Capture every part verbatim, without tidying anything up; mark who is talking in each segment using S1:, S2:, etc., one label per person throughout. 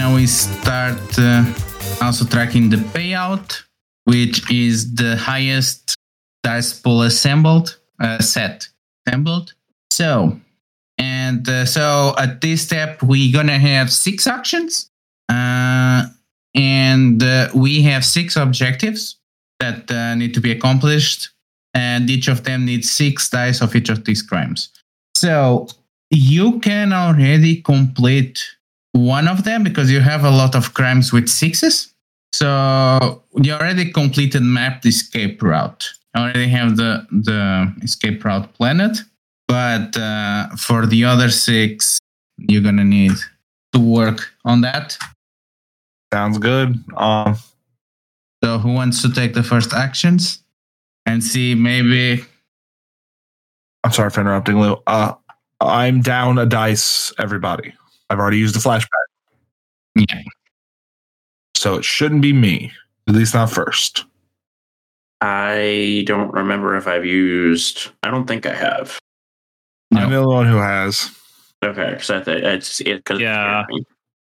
S1: now we start uh, also tracking the payout, which is the highest dice pool assembled, uh, set assembled. So, and uh, so at this step, we're going to have six actions. Uh, and uh, we have six objectives that uh, need to be accomplished. And each of them needs six dice of each of these crimes. So you can already complete one of them because you have a lot of crimes with sixes. So you already completed map the escape route. I already have the, the escape route planned. But uh, for the other six, you're going to need to work on that.
S2: Sounds good. Um,
S1: so who wants to take the first actions? And see, maybe...
S2: I'm sorry for interrupting, Lou. Uh, I'm down a dice, everybody. I've already used a flashback.
S1: Yeah.
S2: So it shouldn't be me. At least not first.
S3: I don't remember if I've used... I don't think I have.
S2: No. I'm the only one who has.
S3: Okay, because I th- it's it. Cause
S4: yeah.
S3: It's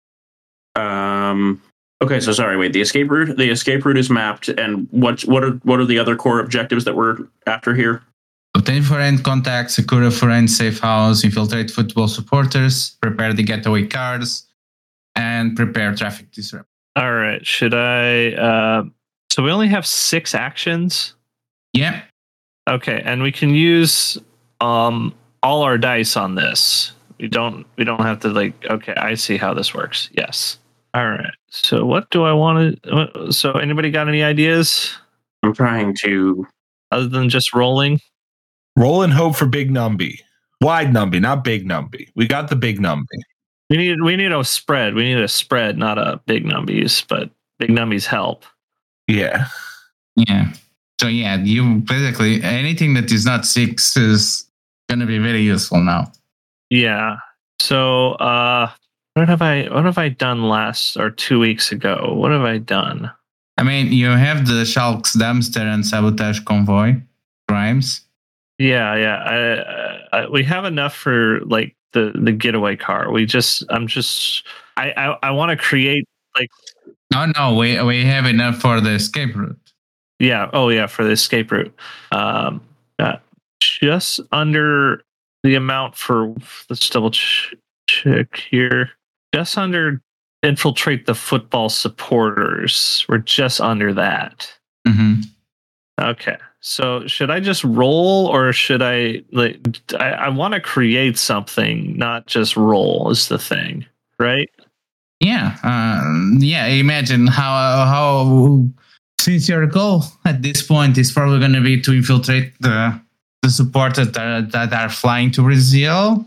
S3: um. Okay, so sorry. Wait, the escape route. The escape route is mapped, and what what are what are the other core objectives that we're after here?
S1: Obtain foreign contacts, secure a foreign safe house, infiltrate football supporters, prepare the getaway cars, and prepare traffic disruption.
S4: All right. Should I? Uh, so we only have six actions.
S1: Yeah.
S4: Okay, and we can use um. all our dice on this. We don't we don't have to like, okay, I see how this works. Yes. All right. So what do I want to, so anybody got any ideas?
S3: I'm trying to,
S4: other than just rolling?
S2: Roll and hope for big numby. Wide numby, not big numby. We got the big numby.
S4: We need we need a spread. We need a spread, not a big numbies, but big numbies help.
S2: Yeah.
S1: Yeah. So yeah, you basically, anything that is not six is going to be very useful now.
S4: Yeah. So, uh, what have I what have I done last or two weeks ago? What have I done?
S1: I mean, you have the Shulk's dumpster and sabotage convoy crimes.
S4: Yeah, yeah. I, I, we have enough for like the, the getaway car. We just, I'm just, I, I, I want to create like.
S1: No, no, we we have enough for the escape route.
S4: Yeah. Oh, yeah, for the escape route. Um. Uh, Just under the amount for, let's double ch- check here. Just under infiltrate the football supporters. We're just under that.
S1: Mm-hmm.
S4: Okay. So should I just roll or should I, like, I, I want to create something, not just roll is the thing, right?
S1: Yeah. Uh, yeah. Imagine how, how, since your goal at this point is probably going to be to infiltrate the, the supporters that are, that are flying to Brazil,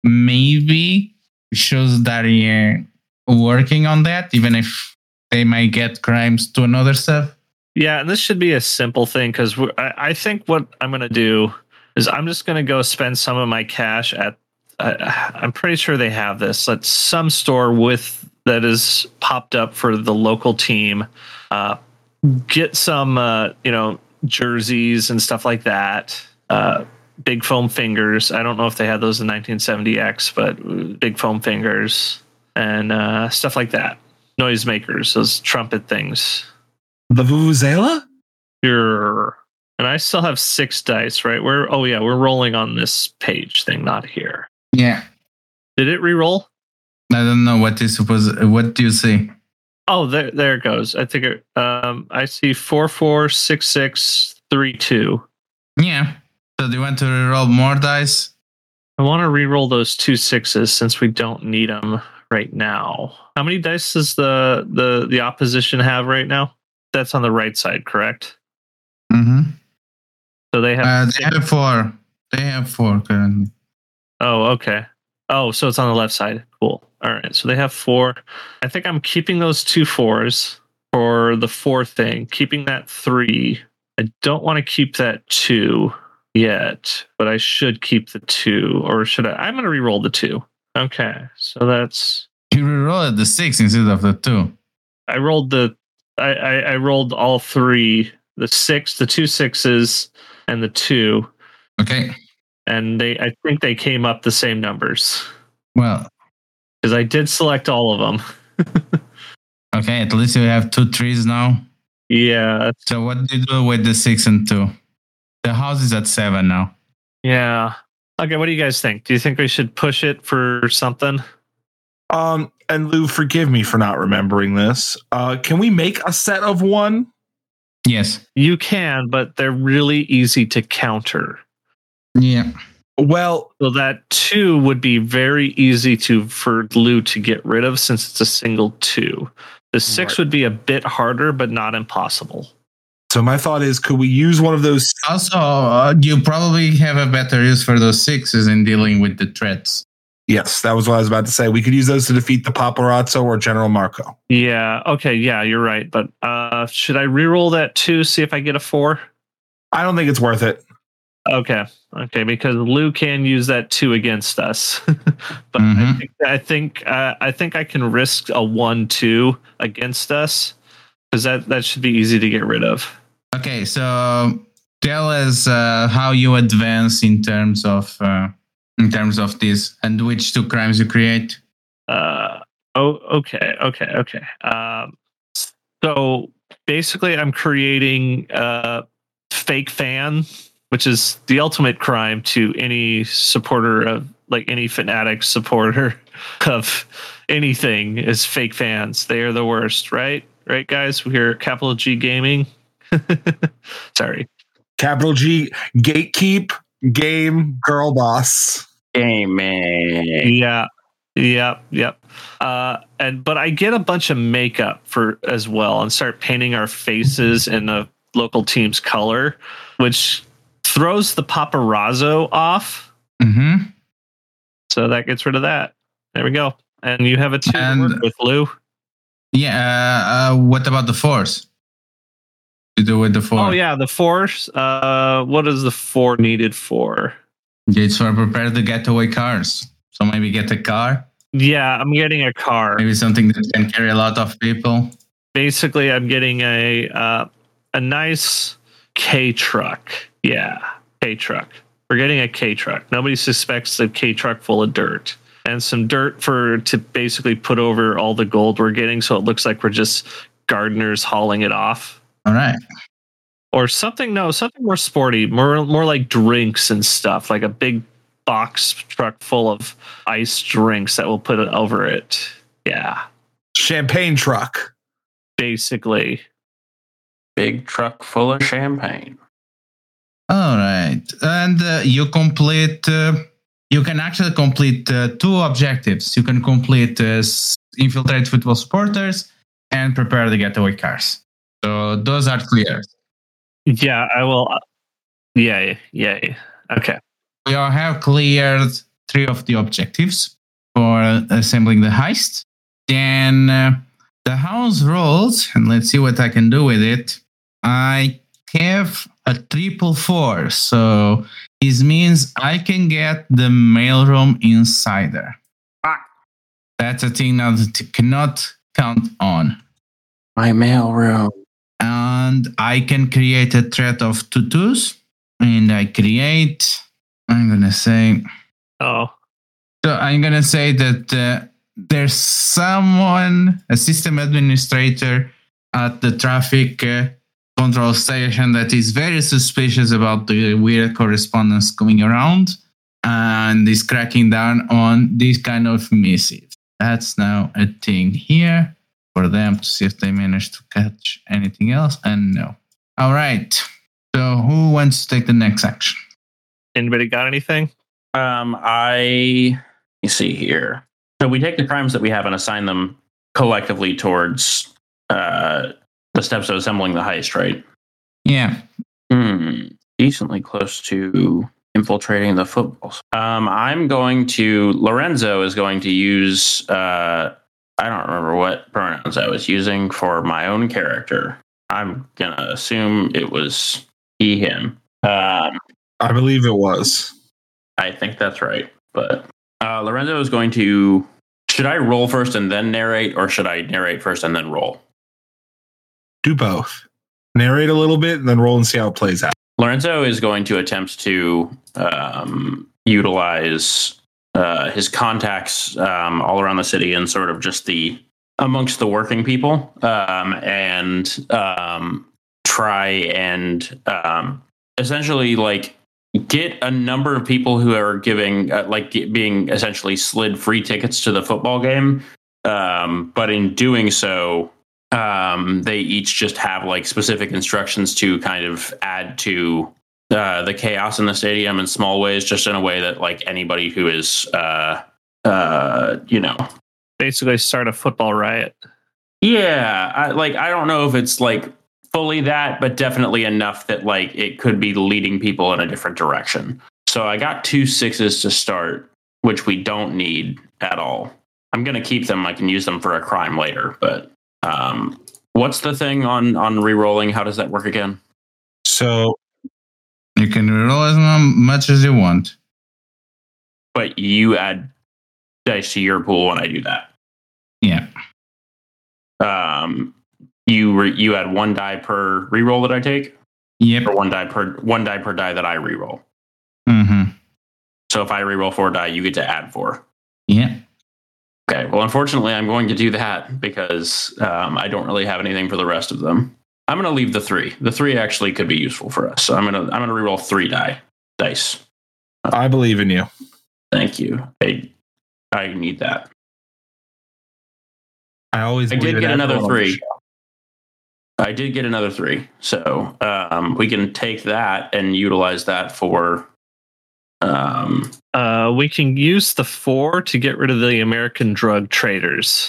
S1: maybe it shows that you're working on that, even if they might get crimes to another stuff.
S4: Yeah, and this should be a simple thing because I, I think what I'm going to do is I'm just going to go spend some of my cash at, uh, I'm pretty sure they have this, at some store with that is popped up for the local team. Uh, get some, uh, you know, jerseys and stuff like that. Uh, big foam fingers. I don't know if they had those in nineteen seventy X, but big foam fingers and uh, stuff like that. Noisemakers, those trumpet things.
S2: The vuvuzela?
S4: Sure. And I still have six dice, right? We're oh yeah, we're rolling on this page thing, not here.
S1: Yeah.
S4: Did it re-roll?
S1: I don't know what is supposed. What do you see?
S4: Oh, there, there it goes. I think it, um, I see four, four, six, six, three, two.
S1: Yeah. So do you want to re-roll more dice?
S4: I want to re-roll those two sixes since we don't need them right now. How many dice does the the the opposition have right now? That's on the right side, correct?
S1: Mm-hmm.
S4: So they have.
S1: Uh, they have four. They have four currently.
S4: Oh, okay. Oh, so it's on the left side. Cool. All right. So they have four. I think I'm keeping those two fours for the four thing. Keeping that three. I don't want to keep that two yet, but I should keep the two, or should I? I'm going to re-roll the two. Okay. So that's.
S1: You re-rolled the six instead of the two.
S4: I rolled the. I, I, I rolled all three. The six, the two sixes, and the two.
S1: Okay.
S4: And they, I think they came up the same numbers.
S1: Well,
S4: because I did select all of them.
S1: Okay, at least we have two trees now.
S4: Yeah,
S1: So what do you do with the six and two? The house is at seven now.
S4: yeah. Okay, what do you guys think? Do you think we should push it for something?
S2: Um, and Lou, forgive me for not remembering this. Uh, can we make a set of one?
S1: Yes.
S4: You can, but they're really easy to counter.
S1: Yeah.
S2: Well,
S4: So that two would be very easy to for Lou to get rid of since it's a single two. The six
S2: Right.
S4: would be a bit harder, but not impossible.
S2: so my thought is, could we use one of those?
S1: Also, uh, you probably have a better use for those sixes in dealing with the threats.
S2: Yes, that was what I was about to say. We could use those to defeat the Paparazzo or General Marco.
S4: Yeah. Okay. Yeah, you're right. But uh, should I reroll that two? See if I get a four.
S2: I don't think it's worth it.
S4: Okay. Okay. Because Lou can use that two against us. but I
S1: Mhm.
S4: think I think, uh, I think I can risk a one two against us because that that should be easy to get rid of.
S1: Okay, so tell us uh, how you advance in terms of uh, in terms of this and which two crimes you create.
S4: Uh, oh, okay, okay, okay. Um, so basically, I'm creating a fake fan, which is the ultimate crime to any supporter of, like any fanatic supporter of anything is fake fans. They are the worst, right? Right, guys? We're Capital G Gaming. Sorry.
S2: Capital G, gatekeep, game, girl boss.
S3: Gaming.
S4: Yeah. Yep. Yep. Uh, and but I get a bunch of makeup for as well and start painting our faces in the local team's color, which throws the paparazzo off.
S1: Mm-hmm.
S4: So that gets rid of that. There we go. And you have a two
S1: And-
S4: to work with, Lou.
S1: Yeah. Uh, uh, what about the force? You do with the four?
S4: Oh yeah, the force. Uh, what is the four needed for?
S1: It's for prepare the getaway cars. So maybe get a car.
S4: Yeah, I'm getting a car.
S1: Maybe something that can carry a lot of people.
S4: Basically, I'm getting a uh, a nice K truck. Yeah, K truck. We're getting a K truck. Nobody suspects the K truck full of dirt and some dirt for to basically put over all the gold we're getting, so it looks like we're just gardeners hauling it off.
S1: All right.
S4: Or something, no, something more sporty, more more like drinks and stuff, like a big box truck full of iced drinks that we'll put it over it. Yeah,
S2: Champagne truck.
S4: basically.
S3: Big truck full of champagne.
S1: All right. And uh, you complete, uh, you can actually complete uh, two objectives. You can complete uh, s- infiltrate football supporters and prepare the getaway cars. So those are clear.
S4: Yeah, I will. Yeah, yeah, yeah. Okay.
S1: We all have cleared three of the objectives for assembling the heist. Then uh, the house rolls, and let's see what I can do with it. I have a triple four, so this means I can get the mailroom insider.
S3: Ah.
S1: That's a thing now that you cannot count on.
S3: My mailroom.
S1: And I can create a threat of two twos, and I create. I'm gonna say.
S4: Oh,
S1: So I'm gonna say that uh, there's someone, a system administrator at the traffic uh, control station that is very suspicious about the weird correspondence coming around and is cracking down on this kind of missive. That's now a thing here for them to see if they manage to catch anything else. And no. All right. So who wants to take the next action?
S4: anybody got anything?
S3: Um, I let me see here. So we take the crimes that we have and assign them collectively towards uh, the steps of assembling the heist, right?
S1: Yeah.
S3: Hmm. Decently close to infiltrating the football. Um, I'm going to. Lorenzo is going to use. Uh, I don't remember what pronouns I was using for my own character. I'm gonna assume it was he, him. Um,
S2: I believe it was.
S3: I think that's right. But uh, Lorenzo is going to. Should I roll first and then narrate, or should I narrate first and then roll?
S2: Do both. Narrate a little bit and then roll and see how it plays out.
S3: Lorenzo is going to attempt to um, utilize uh, his contacts um, all around the city and sort of just the amongst the working people, um, and um, try and um, essentially like get a number of people who are giving uh, like being essentially slid free tickets to the football game. Um, but in doing so, um, they each just have like specific instructions to kind of add to uh, the chaos in the stadium in small ways, just in a way that like anybody who is, uh, uh, you know,
S4: Basically start a football riot.
S3: yeah, I, like I don't know if it's like fully that, but definitely enough that like it could be leading people in a different direction. So I got two sixes to start, which we don't need at all. I'm going to keep them. I can use them for a crime later. But um, what's the thing on, on re-rolling? How does that work again?
S2: So
S1: You can reroll as much as you want.
S3: But you add dice to your pool when I do that.
S1: Yeah.
S3: Um, you re- you add one die per re-roll that I take,
S1: Yep.
S3: or one die per one die per die that I re-roll.
S1: Mm-hmm.
S3: So if I re-roll four die, you get to add four.
S1: Yeah.
S3: Okay. Well, unfortunately, I'm going to do that because um, I don't really have anything for the rest of them. I'm going to leave the three. The three actually could be useful for us. So I'm going to I'm going to re-roll three die dice.
S2: I believe in you.
S3: Thank you. I I need that.
S2: I always
S3: I
S2: believe
S3: did
S2: in
S3: get another
S2: everyone on the
S3: three.
S2: show.
S3: I did get another three. So um, we can take that and utilize that for. Um,
S4: Uh, we can use the four to get rid of the American drug traders.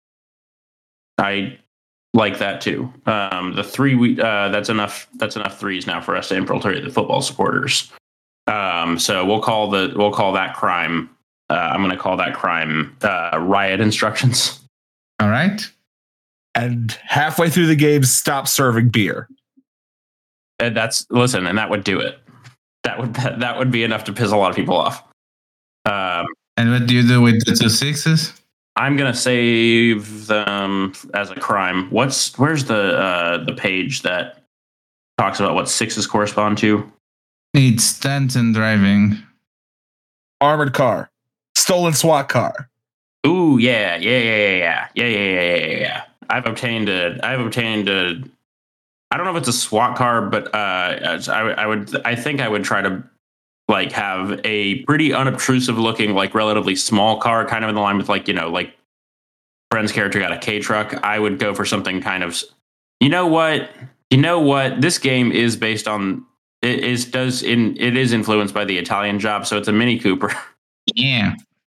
S3: I like that too. Um, the three we uh, that's enough. That's enough threes now for us to infiltrate the football supporters. Um, so we'll call the we'll call that crime. Uh, I'm going to call that crime uh, riot instructions.
S1: All right.
S2: And halfway through the game, stop serving beer.
S3: And that's listen, and that would do it. That would that, that would be enough to piss a lot of people off. Um,
S1: And what do you do with the two sixes?
S3: I'm gonna save them as a crime. What's where's the uh, the page that talks about what sixes correspond to?
S1: It's stunts and driving.
S2: Armored car. Stolen SWAT car.
S3: Ooh, yeah, yeah, yeah, yeah, yeah, yeah, yeah, yeah, yeah, yeah. I've obtained a. I've obtained a. I don't know if it's a SWAT car, but uh, I, I would. I think I would try to like have a pretty unobtrusive looking, like relatively small car, kind of in the line with like you know, like Friend's character got a K truck. I would go for something kind of. You know what? You know what? This game is based on. It is does in. It is influenced by the Italian Job, so it's a Mini Cooper.
S1: Yeah.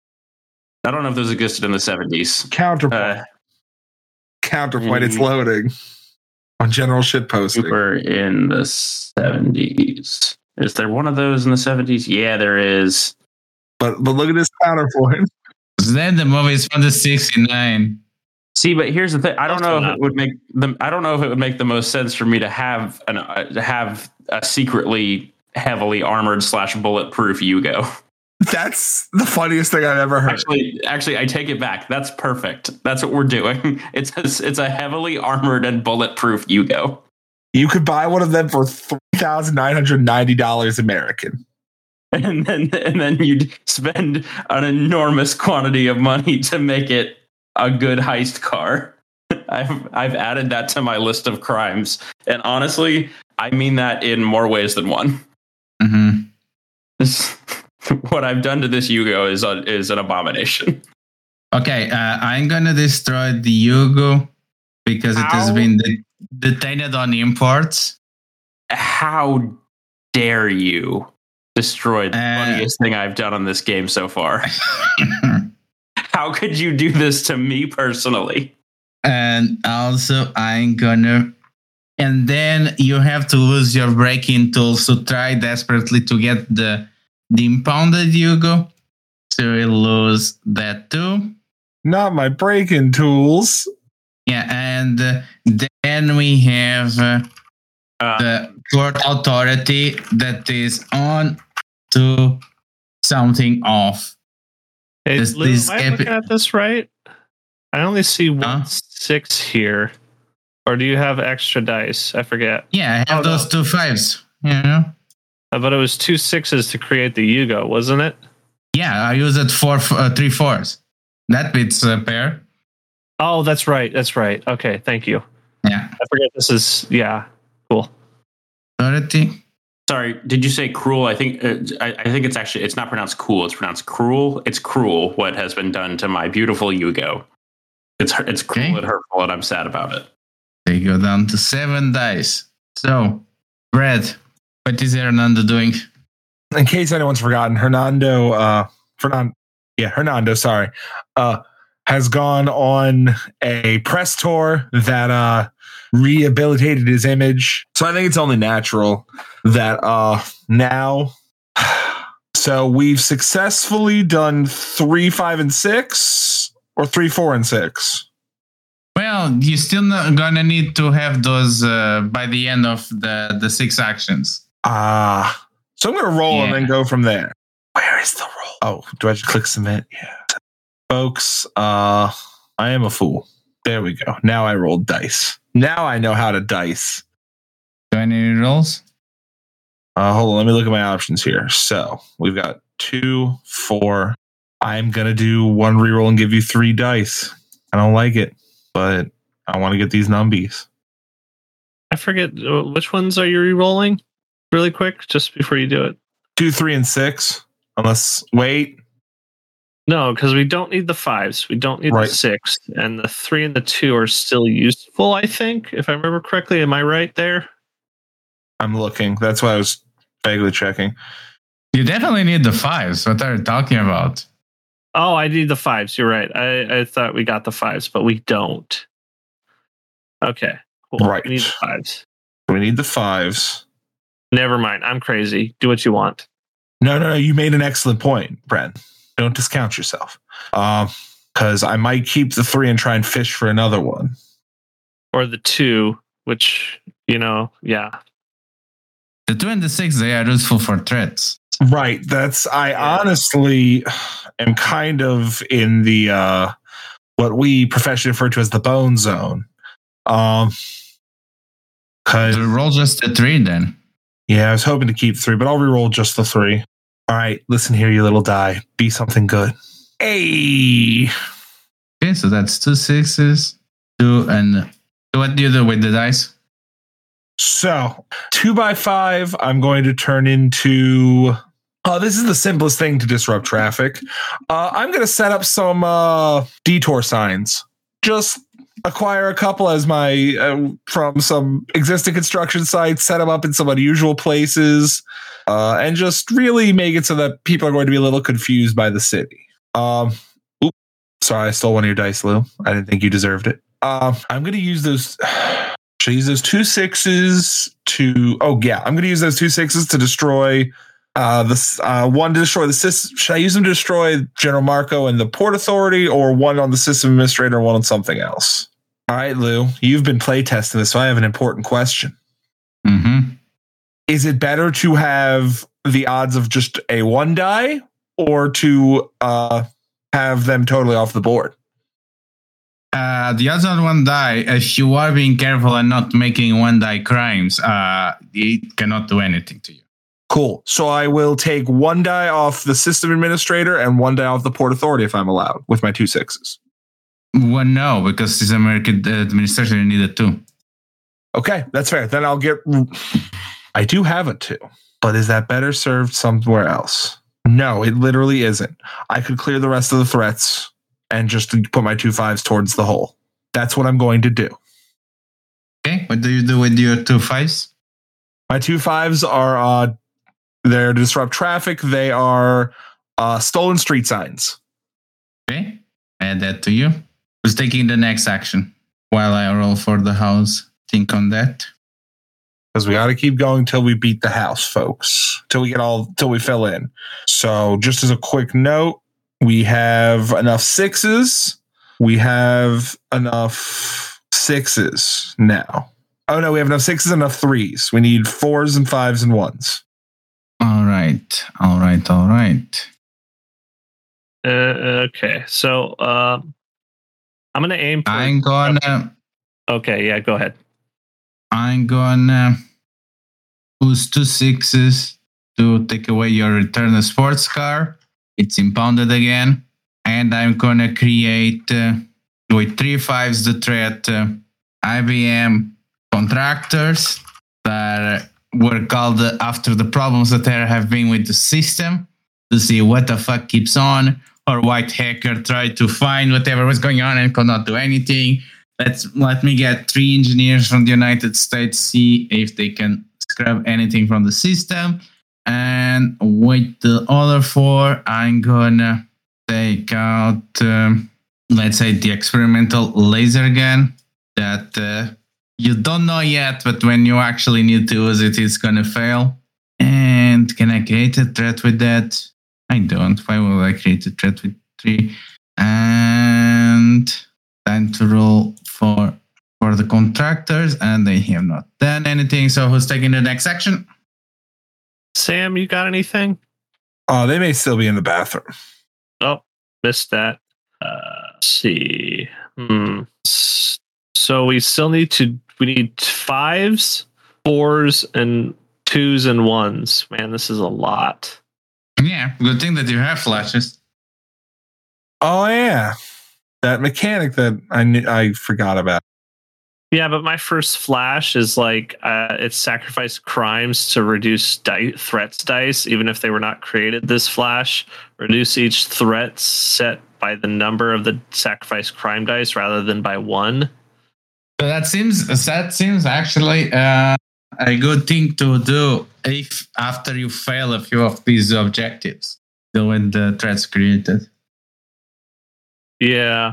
S3: I don't know if those existed in the seventies.
S2: Counterpoint.
S3: Uh,
S2: Counterpoint. It's
S3: mm.
S2: loading on general shit posting.
S3: Cooper in the seventies. Is there one of those in the seventies? Yeah, there is.
S2: But but look at this counterpoint.
S1: Then the movie is from the sixty-nine.
S3: See, but here's the thing. I don't
S4: That's
S3: know if
S4: not-
S3: it would make the. I don't know if it would make the most sense for me to have an uh, to have a secretly heavily armored slash bulletproof Yugo.
S2: That's the funniest thing I've ever heard.
S3: Actually, actually, I take it back. That's perfect. That's what we're doing. It's a, it's a heavily armored and bulletproof Yugo.
S2: You could buy one of them for three thousand nine hundred ninety dollars American.
S3: And then and then you'd spend an enormous quantity of money to make it a good heist car. I've I've added that to my list of crimes, and honestly, I mean that in more ways than one.
S1: Mm-hmm.
S3: This, what I've done to this Yugo is a, is an abomination.
S1: Okay, uh, I'm gonna destroy the Yugo because it has
S3: Ow.
S1: been de- detained on imports.
S3: How dare you destroy the
S1: Uh,
S3: funniest thing I've done on this game so far? How could you do this to me personally?
S1: And also, I'm gonna. And then you have to lose your braking tools to try desperately to get the the impounded Yugo. So you lose that too.
S2: Not my break-in tools.
S1: Yeah, and uh, then we have uh,
S3: Uh,
S1: the court authority that is on to something off.
S4: Hey,
S1: This-
S4: Lou,
S1: this
S4: am I
S1: epi-
S4: looking at this right? I only see one
S1: Huh?
S4: six here. Or do you have extra dice? I forget.
S1: Yeah, I have
S4: Oh, no.
S1: those two fives. You know.
S4: Uh, But it was two sixes to create the Yugo, wasn't it?
S1: Yeah, I use it for uh, three fours. That beats a pair.
S4: Oh, that's right. That's right. Okay, thank you.
S1: Yeah.
S4: I forget this is, yeah, cool.
S1: Dorothy?
S3: Sorry, did you say cruel? I think uh, I, I think it's actually it's not pronounced cool. It's pronounced cruel. It's cruel what has been done to my beautiful Yugo. It's it's cruel
S1: Okay.
S3: and hurtful, and I'm sad about it.
S1: They go down to seven dice. So, Brad, what is Hernando doing?
S2: In case anyone's forgotten, Hernando, uh, Fernando, yeah, Hernando, sorry, uh, has gone on a press tour that uh, rehabilitated his image. So I think it's only natural that uh, now. So we've successfully done three, five, and six, or three, four, and six.
S1: Well, you're still not gonna need to have those uh, by the end of the, the six actions.
S2: Ah, so I'm going to roll
S1: Yeah.
S2: and then go from there. Where is the roll? Oh, do I just click submit? Yeah. Folks, uh, I am a fool. There we go. Now I rolled dice. Now I know how to dice.
S1: Do any rolls?
S2: Uh, hold on. Let me look at my options here. So we've got two, four. I'm going to do one reroll and give you three dice. I don't like it, but I want to get these numbies.
S4: I forget, uh, which ones are you re-rolling? Really quick, just before you do it.
S2: Two, three, and six. Unless, wait.
S4: No, because we don't need the fives. We don't need
S2: Right.
S4: the six. And the three and the two are still useful, I think, if I remember correctly. Am I right there?
S2: I'm looking. That's why I was vaguely checking.
S1: You definitely need the fives. What are you talking about?
S4: Oh, I need the fives. You're right. I, I thought we got the fives, but we don't. Okay, cool.
S2: Right.
S4: We need the fives.
S2: We need the fives.
S4: Never mind. I'm crazy. Do what you want.
S2: No, no, no. You made an excellent point, Brent. Don't discount yourself. Um, because I might keep the three and try and fish for another one.
S4: Or the two, which, you know, yeah.
S1: The two and the six, they are useful for threats.
S2: Right. That's I
S4: Yeah.
S2: honestly am kind of in the uh what we professionally refer to as the bone zone. Um cause
S1: So roll just a three then.
S2: yeah, I was hoping to keep three, but I'll reroll just the three. All right, listen here, you little die. Be something good. Hey.
S1: Okay, so that's two sixes, two and so what do you do with the dice?
S2: So, two by five, I'm going to turn into. Uh, this is the simplest thing to disrupt traffic. Uh, I'm going to set up some uh, detour signs. Just acquire a couple as my uh, from some existing construction sites, set them up in some unusual places, uh, and just really make it so that people are going to be a little confused by the city. Um, oops, sorry, I stole one of your dice, Lou. I didn't think you deserved it. Um, I'm going to use those. Should I use those two sixes to? Oh yeah, I'm going to use those two sixes to destroy uh, the uh, one to destroy the system. Should I use them to destroy General Marco and the Port Authority, or one on the system administrator, and one on something else? All right, Lou, you've been playtesting this, so I have an important question.
S1: Mm-hmm.
S2: Is it better to have the odds of just a one die, or to uh, have them totally off the board?
S1: Uh, the other one die, if you are being careful and not making one die crimes, uh, it cannot do anything to you.
S2: Cool. So I will take one die off the system administrator and one die off the Port Authority if I'm allowed with my two sixes.
S1: Well, no, because this American administration needed two.
S2: Okay, that's fair. Then I'll get. I do have a two, but is that better served somewhere else? No, it literally isn't. I could clear the rest of the threats and just put my two fives towards the hole. That's what I'm going to do.
S1: Okay, what do you do with your two fives?
S2: My two fives are uh, they're to disrupt traffic. They are uh, stolen street signs.
S1: Okay, add that to you. Who's taking the next action? While I roll for the house, think on that.
S2: Because we got to keep going till we beat the house, folks. Till we get all, till we fill in. So just as a quick note, we have enough sixes. We have enough sixes now. Oh no, we have enough sixes and enough threes. We need fours and fives and ones.
S1: All right, all right, all right.
S4: Uh, okay, so um, I'm going to aim for...
S1: I'm gonna,
S4: Okay, yeah, go ahead.
S1: I'm gonna use two sixes to take away your return a sports car. It's impounded again, and I'm gonna create uh, with three fives the threat, uh, I B M contractors that were called after the problems that there have been with the system to see what the fuck keeps on, or white hacker tried to find whatever was going on and could not do anything. Let's let me get three engineers from the United States, see if they can scrub anything from the system. And with the other four, I'm gonna take out, um, let's say, the experimental laser gun that uh, you don't know yet, but when you actually need to use it, it's gonna fail. And can I create a threat with that? I don't. Why will I create a threat with three? And time to roll for for the contractors, and they have not done anything. So who's taking the next action?
S4: Sam, you got anything?
S2: Oh, they may still be in the bathroom.
S4: Oh, missed that. Uh, let's see. Hmm. S- So we still need to. We need fives, fours, and twos and ones. Man, this is a lot.
S1: Yeah, good thing that you have flashes.
S2: Oh yeah, that mechanic that I knew, I forgot about.
S4: Yeah, but my first flash is like uh, it's sacrifice crimes to reduce di- threats dice, even if they were not created this flash. Reduce each threat set by the number of the sacrifice crime dice rather than by one.
S1: So that seems that seems actually uh, a good thing to do if after you fail a few of these objectives, so when the threats created.
S4: Yeah.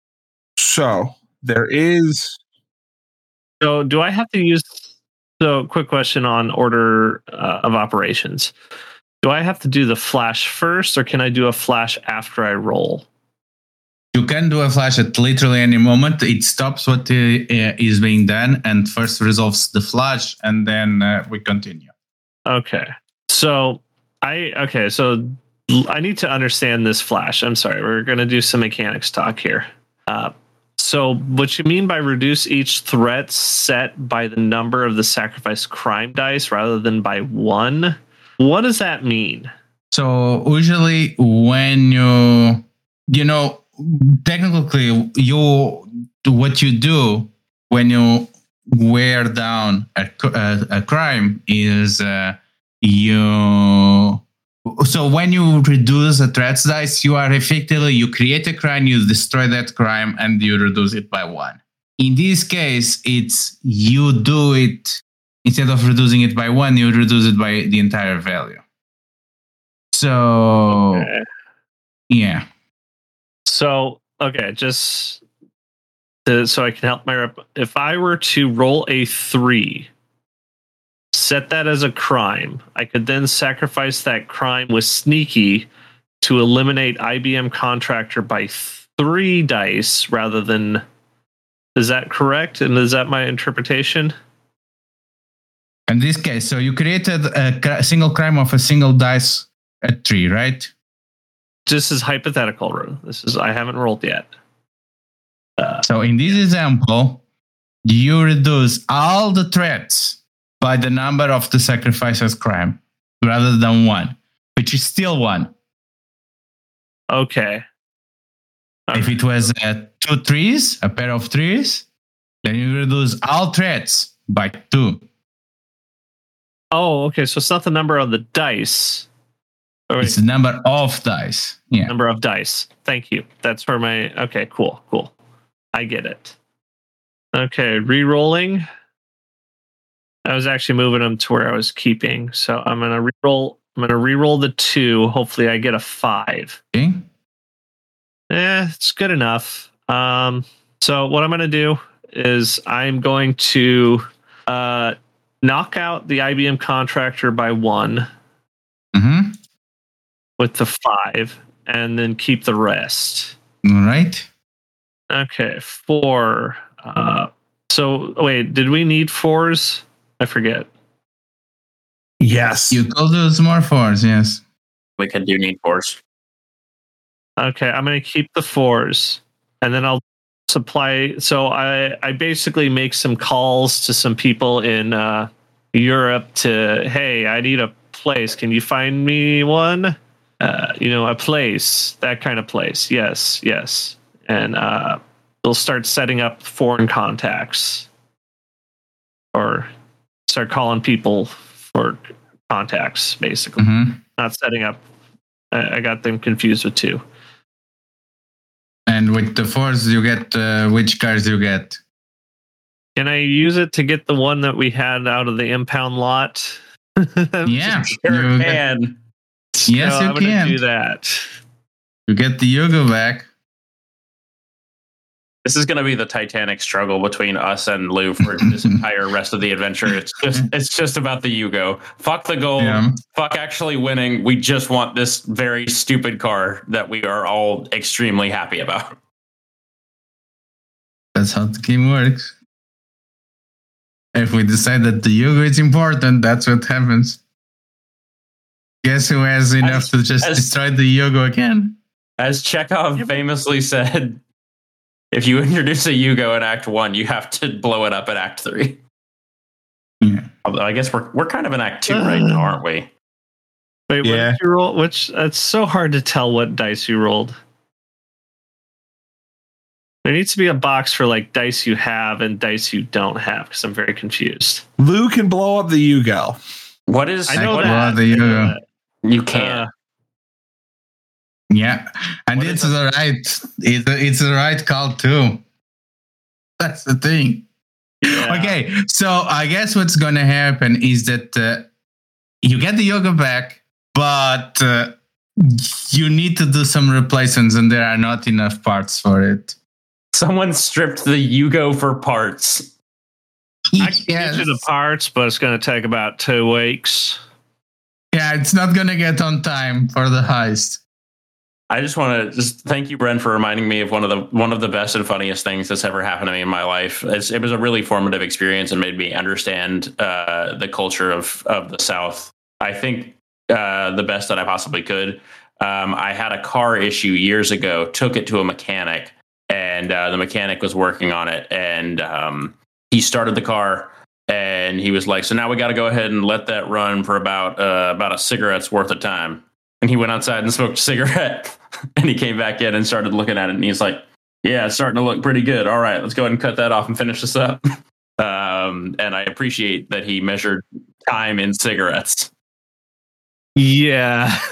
S2: So there is.
S4: So do I have to use? So quick question on order uh, of operations. Do I have to do the flash first, or can I do a flash after I roll?
S1: You can do a flash at literally any moment. It stops what uh, is being done and first resolves the flash, and then uh, we continue.
S4: Okay. So I okay. So I need to understand this flash. I'm sorry. We're going to do some mechanics talk here. Uh, so what you mean by reduce each threat set by the number of the sacrifice crime dice rather than by one? What does that mean?
S1: So usually when you, you know, technically you, what you do when you wear down a, a, a crime is uh, you, so when you reduce a threats dice, you are effectively, you create a crime, you destroy that crime, and you reduce it by one. In this case, it's you do it, instead of reducing it by one, you reduce it by the entire value. So,
S4: Okay.
S1: yeah.
S4: So, okay, just to, so I can help my rep. If I were to roll a three, set that as a crime, I could then sacrifice that crime with sneaky to eliminate I B M contractor by three dice rather than. Is that correct? And is that my interpretation?
S1: In this case, so you created a cr- single crime of a single dice at three, right?
S4: This is hypothetical. This is I haven't rolled yet. Uh,
S1: So in this example, you reduce all the threats by the number of the sacrifices crime rather than one, which is still one.
S4: okay.
S1: If it was uh, two threes, a pair of threes, then you reduce all threats by two.
S4: Oh, okay. So it's not the number of the dice. Or
S1: It's the number of dice. Yeah.
S4: number of dice. Thank you. That's where my okay, cool, cool. I get it. Okay, re-rolling. I was actually moving them to where I was keeping. So I'm gonna re-roll. I'm gonna re-roll the two. Hopefully I get a five.
S1: Okay.
S4: Eh, it's good enough. Um, so what I'm gonna do is I'm going to uh, knock out the I B M contractor by one.
S1: Mm-hmm.
S4: With the five, and then keep the rest.
S1: All right.
S4: Okay, four. Uh, so wait, did we need fours? I forget.
S2: Yes.
S1: You could use more fours, yes.
S3: We could do need force.
S4: Okay, I'm gonna keep the fours, and then I'll supply. So I I basically make some calls to some people in uh, Europe to, hey, I need a place. Can you find me one? Uh, you know, a place, that kind of place. Yes, yes. And uh, they'll start setting up foreign contacts or start calling people for contacts, basically.
S1: Mm-hmm.
S4: Not setting up. I, I got them confused with two.
S1: And with the force, you get uh, which cars you get?
S4: Can I use it to get the one that we had out of the impound lot?
S1: Yeah,
S3: Sure
S1: you
S3: can.
S1: get, yes,
S4: No,
S1: you
S4: I'm gonna
S1: can.
S4: do that.
S1: You get the Yugo back.
S3: This is going to be the Titanic struggle between us and Lou for this entire rest of the adventure. It's just it's just about the Yugo. Fuck the goal.
S1: Yeah.
S3: Fuck actually winning. We just want this very stupid car that we are all extremely happy about.
S1: That's how the game works. If we decide that the Yugo is important, that's what happens. Guess who has enough
S3: As-
S1: to just
S3: as-
S1: destroy the Yugo again?
S3: As Chekhov famously said, if you introduce a Yugo in Act One, you have to blow it up in Act Three.
S1: Yeah.
S3: Although I guess we're we're kind of in Act Two right now, aren't we?
S4: Wait,
S2: Yeah.
S4: what did you roll? Which it's so hard to tell what dice you rolled. There needs to be a box for like dice you have and dice you don't have because I'm very confused.
S2: Lou can blow up the Yugo.
S3: What is?
S4: I know
S3: what-
S4: that.
S1: the
S4: I know
S1: Yugo.
S4: that.
S3: You can't.
S4: Uh,
S1: Yeah, and
S3: What
S1: it's
S3: is
S1: the right. It's the, it's the right call too. That's the thing.
S4: yeah.
S1: Okay, so I guess what's gonna happen is that uh, you get the Yugo back, but uh, you need to do some replacements, and there are not enough parts for it.
S3: Someone stripped the Yugo for parts.
S4: I can
S1: Yes.
S4: get you the parts, but it's going to take about two weeks.
S1: Yeah, it's not gonna get on time for the heist.
S3: I just want to just thank you, Bren, for reminding me of one of the one of the best and funniest things that's ever happened to me in my life. It's, it was a really formative experience and made me understand uh, the culture of of the South. I think uh, the best that I possibly could. Um, I had a car issue years ago. Took it to a mechanic, and uh, the mechanic was working on it, and um, he started the car. And he was like, "So now we got to go ahead and let that run for about uh, about a cigarette's worth of time." And he went outside and smoked a cigarette. And he came back in and started looking at it. And he's like, "Yeah, it's starting to look pretty good. All right, let's go ahead and cut that off and finish this up." Um, and I appreciate that he measured time in cigarettes.
S4: Yeah.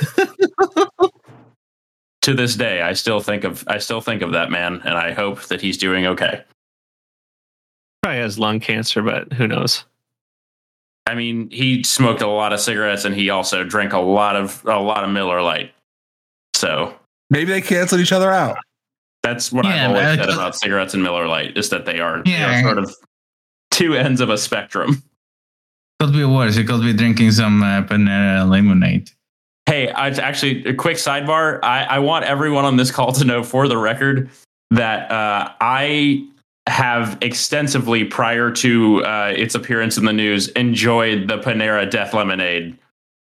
S3: To this day, I still think of I still think of that man, and I hope that he's doing okay.
S4: Probably has lung cancer, but who knows?
S3: I mean, he smoked a lot of cigarettes, and he also drank a lot of a lot of Miller Lite. So
S2: Maybe they canceled each other out.
S3: that's what
S1: Yeah,
S3: I've always
S1: but-
S3: said about cigarettes and Miller Lite is that they are, they
S1: Yeah.
S3: are sort of two ends of a spectrum.
S1: Could be worse. You could be drinking some uh, Panera lemonade.
S3: Hey, I actually a quick sidebar. I, I want everyone on this call to know, for the record, that uh, I have extensively, prior to uh, its appearance in the news, enjoyed the Panera Death Lemonade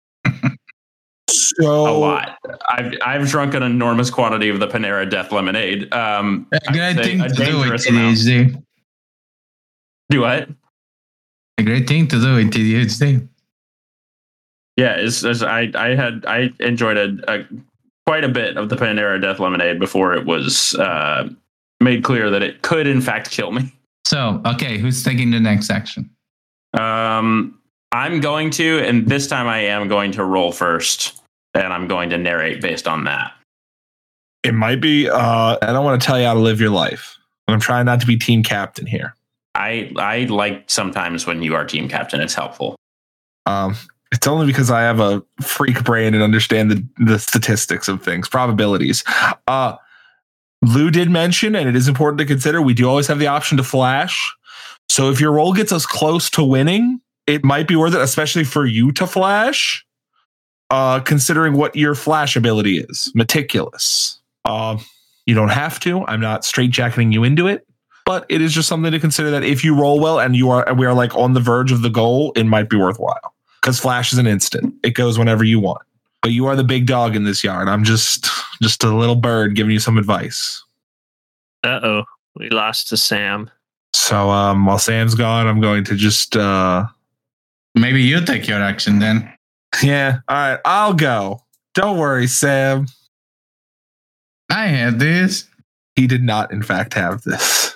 S2: So
S3: a lot. I've I've drunk an enormous quantity of the Panera Death Lemonade. Um,
S1: A great
S3: I'd say
S1: thing
S3: a
S1: to do with
S3: dangerous
S1: A D H D.
S3: Do what?
S1: A great thing to do with A D H D.
S3: Yeah, it's, it's, I I had I enjoyed a, a quite a bit of the Panera Death Lemonade before it was uh, made clear that it could in fact kill me.
S1: So, okay, who's taking the next action?
S3: Um, I'm going to, and this time I am going to roll first, and I'm going to narrate based on that.
S2: it might be. Uh, I don't want to tell you how to live your life. I'm trying not to be team captain here.
S3: I I like sometimes when you are team captain, it's helpful.
S2: Um, it's only because I have a freak brain and understand the, the statistics of things, probabilities. Uh, Lou did mention, and it is important to consider, we do always have the option to flash. So if your roll gets us close to winning, it might be worth it, especially for you to flash, uh, considering what your flash ability is. Meticulous. Uh, you don't have to. I'm not straitjacketing you into it. But it is just something to consider that if you roll well and you are, and we are like on the verge of the goal, it might be worthwhile. Because flash is an instant; it goes whenever you want. But you are the big dog in this yard. I'm just, just a little bird giving you some advice.
S4: Uh oh, we lost to Sam.
S2: So, um, while Sam's gone, I'm going to just, uh,
S1: Maybe you take your action then.
S2: yeah, all right, I'll go. Don't worry, Sam.
S1: I had this.
S2: He did not, in fact, have this.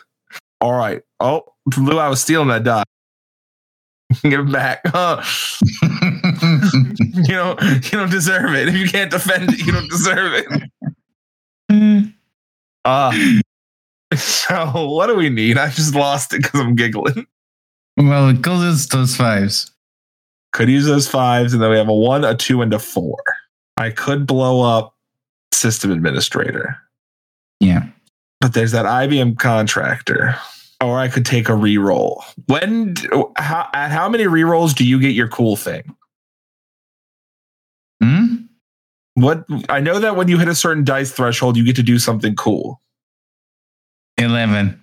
S2: All right. Oh, Lou, I was stealing that die. Give it back. Uh, you know, you don't deserve it. If you can't defend it, you don't deserve it. Uh, so what do we need? I just lost it because I'm giggling.
S1: Well, it goes those fives.
S2: Could use those fives, and then we have a one, a two, and a four. I could blow up System Administrator.
S1: Yeah.
S2: But there's that I B M Contractor. Or I could take a reroll. When, how, at how many rerolls do you get your cool thing?
S1: Hmm?
S2: What I know that when you hit a certain dice threshold, you get to do something cool.
S1: eleven.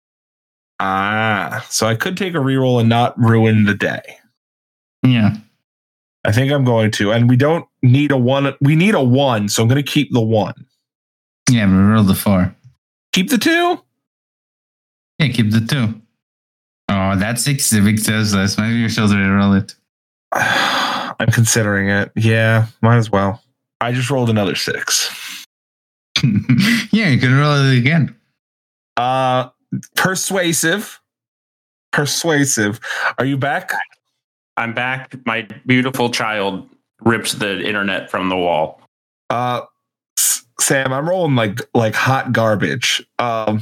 S2: Ah, so I could take a reroll and not ruin the day.
S1: Yeah.
S2: I think I'm going to. And we don't need a one. We need a one, so I'm going to keep the one.
S1: Yeah, we roll the four.
S2: Keep the two?
S1: Yeah, keep the two. Oh, that's six civic says less. Maybe you should reroll it.
S2: I'm considering it. Yeah, might as well. I just rolled another six.
S1: Yeah, you can roll it again.
S2: Uh, persuasive. Persuasive. Are you back?
S3: I'm back. My beautiful child rips the internet from the wall.
S2: Uh, Sam, I'm rolling like like hot garbage. Um,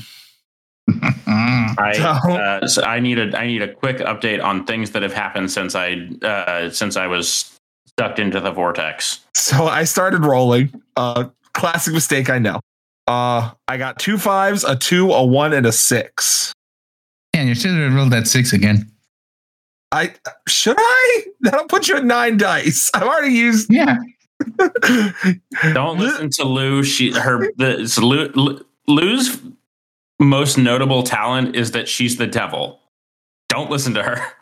S3: I
S2: so,
S3: uh, so I need a I need a quick update on things that have happened since I uh, since I was sucked into the vortex.
S2: so I started rolling. Uh, classic mistake, I know. Uh, I got two fives, a two, a one, and a six.
S1: Yeah, you should have rolled that six again.
S2: I should I? That'll put you at nine dice. I've already used.
S1: Yeah.
S3: Don't listen to Lou. She her the it's Lou, Lou's most notable talent is that she's the devil. Don't listen to her.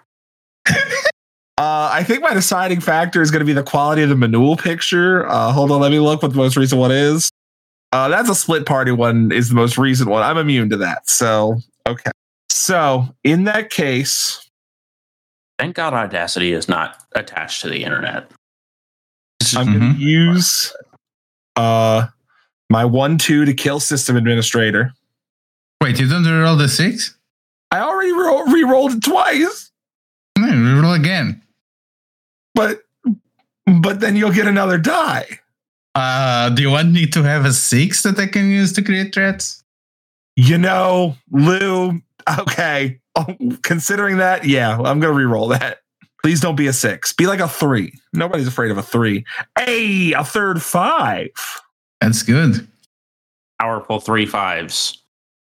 S2: Uh, I think my deciding factor is going to be the quality of the Manuel picture. Uh, hold on, let me look what the most recent one is. Uh, that's a split party one. Is the most recent one. I'm immune to that. So okay. So in that case,
S3: Thank God Audacity is not attached to the internet.
S2: I'm
S1: Mhm.
S2: going to use uh my one two to kill System Administrator.
S1: Wait, you don't reroll the six?
S2: I already ro- re-rolled it twice,
S1: No, reroll again.
S2: but but then you'll get another die.
S1: Uh, do you want me to have a six that I can use to create threats?
S2: You know, Lou. Okay, oh, considering that, yeah, I'm gonna re-roll that. Please don't be a six. Be like a three. Nobody's afraid of a three. Hey, a third five.
S1: That's good.
S3: Powerful three fives.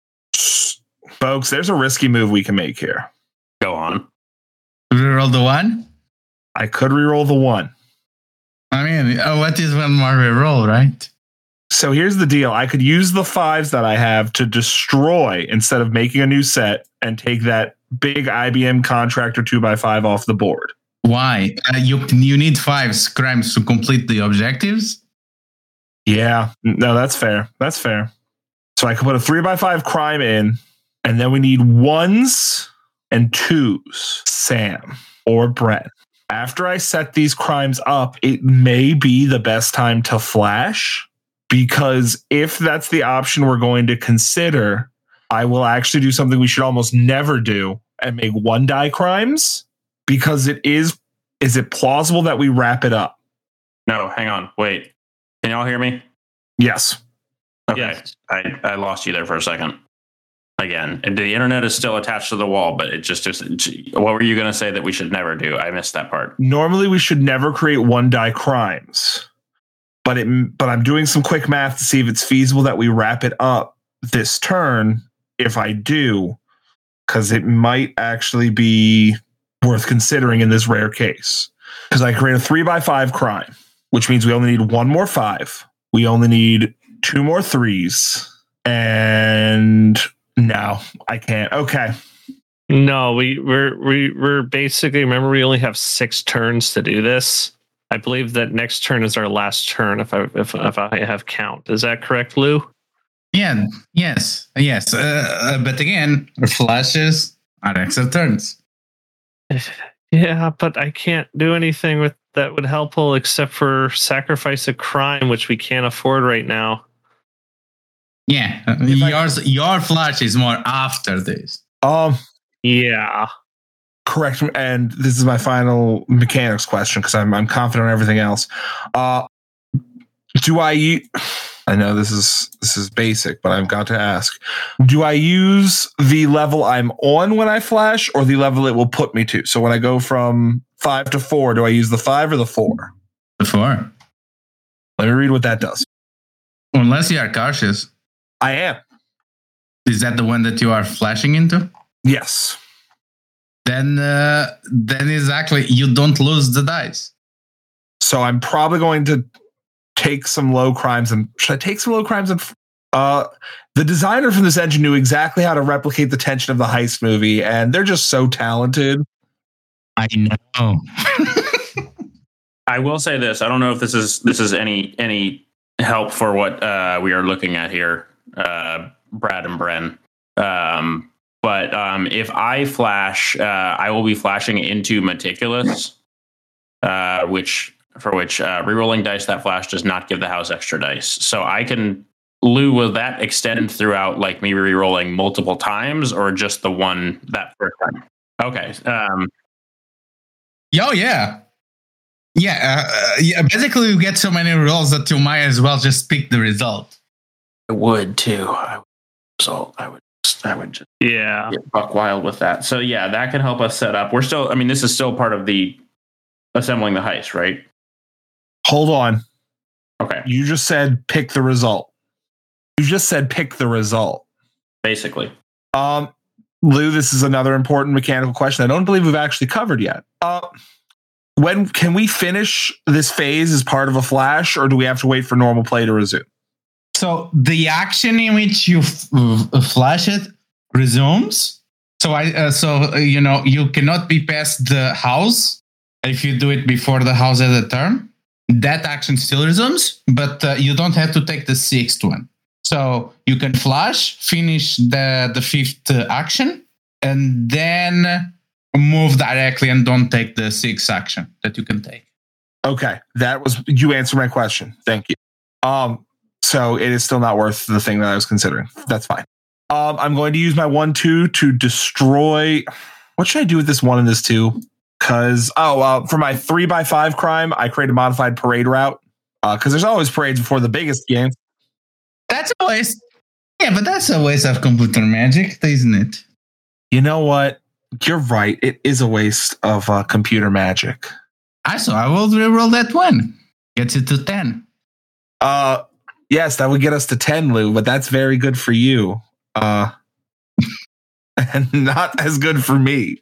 S2: Folks, there's a risky move we can make here.
S3: Go on.
S1: Reroll the one?
S2: I could re-roll the one.
S1: I mean, uh, what is one more reroll, right?
S2: So here's the deal. I could use the fives that I have to destroy instead of making a new set and take that big I B M Contractor two by five off the board.
S1: Why? Uh, you you need five crimes to complete the objectives?
S2: Yeah, no, that's fair. That's fair. So I could put a three by five crime in, and then we need ones and twos, Sam or Brent. After I set these crimes up, it may be the best time to flash, because if that's the option we're going to consider, I will actually do something we should almost never do and make one die crimes, because it is, is it plausible that we wrap it up?
S3: No, hang on. Wait. Can y'all hear me?
S2: Yes.
S3: Okay.
S4: Yes.
S3: I, I lost you there for a second. Again, and the internet is still attached to the wall, but it just, just what were you going to say that we should never do? I missed that part.
S2: Normally we should never create one die crimes, but it, but I'm doing some quick math to see if it's feasible that we wrap it up this turn. If I do, because it might actually be worth considering in this rare case, because I create a three by five crime, which means we only need one more five. We only need two more threes, and no, I can't. Okay.
S4: No, we we're we we're basically, remember, we only have six turns to do this. I believe that next turn is our last turn, if I if if I have count. Is that correct, Lou?
S1: Yeah, yes, yes. Uh, uh, but again, flashes are extra turns.
S4: Yeah, but I can't do anything with that would help Hull except for sacrifice a crime, which we can't afford right now.
S1: Yeah, uh,
S2: If I-
S1: yours, your flash is more after this.
S2: Um,
S4: Yeah.
S2: correct. And this is my final mechanics question because I'm I'm confident on everything else. Uh, do I use? I know this is this is basic, but I've got to ask: do I use the level I'm on when I flash, or the level it will put me to? So when I go from five to four, do I use the five or the four?
S1: The four.
S2: Let me read what that does.
S1: Unless you are cautious.
S2: I am.
S1: Is that the one that you are flashing into?
S2: Yes.
S1: Then, uh, then exactly, you don't lose the dice.
S2: So I'm probably going to take some low crimes and should I take some low crimes and uh the designer from this engine knew exactly how to replicate the tension of the heist movie, and they're just so talented.
S1: I know.
S3: I will say this. I don't know if this is this is any any help for what uh, we are looking at here, uh, Brad and Bren. Um, but um, if I flash, uh, I will be flashing into Meticulous, uh, which for which uh, rerolling dice that flash does not give the house extra dice. So I can, Lou, will that extend throughout like me rerolling multiple times or just the one that first time? Okay. Um,
S1: Oh, yeah. Yeah, uh, yeah. Basically, you get so many rolls that you might as well just pick the result.
S3: I would too. I would, so I would. I would just
S4: Yeah.
S3: get buck wild with that. So yeah, that can help us set up. We're still. I mean, this is still part of the assembling the heist, right?
S2: Hold on.
S3: Okay.
S2: You just said pick the result. You just said pick the result.
S3: Basically.
S2: Um, Lou, this is another important mechanical question I don't believe we've actually covered yet. Uh, when can we finish this phase as part of a flash, or do we have to wait for normal play to resume?
S1: So the action in which you f- f- flash it resumes. So I, uh, so uh, you know, you cannot be past the house if you do it before the house has a turn. That action still resumes, but uh, you don't have to take the sixth one. So you can flash, finish the the fifth uh, action, and then move directly and don't take the sixth action that you can take.
S2: Okay, that was you answered my question. Thank you. Um, so it is still not worth the thing that I was considering. That's fine. Um, I'm going to use my one two to destroy. What should I do with this one and this two? Because oh, uh, for my three by five crime, I create a modified parade route. Because uh, there's always parades before the biggest game.
S1: That's a waste. Yeah, but that's a waste of computer magic, isn't it?
S2: You know what? You're right. It is a waste of uh, computer magic.
S1: Also, I will reroll that one. Gets it to ten.
S2: Uh, yes, that would get us to ten, Lou, but that's very good for you. Uh, and not as good for me.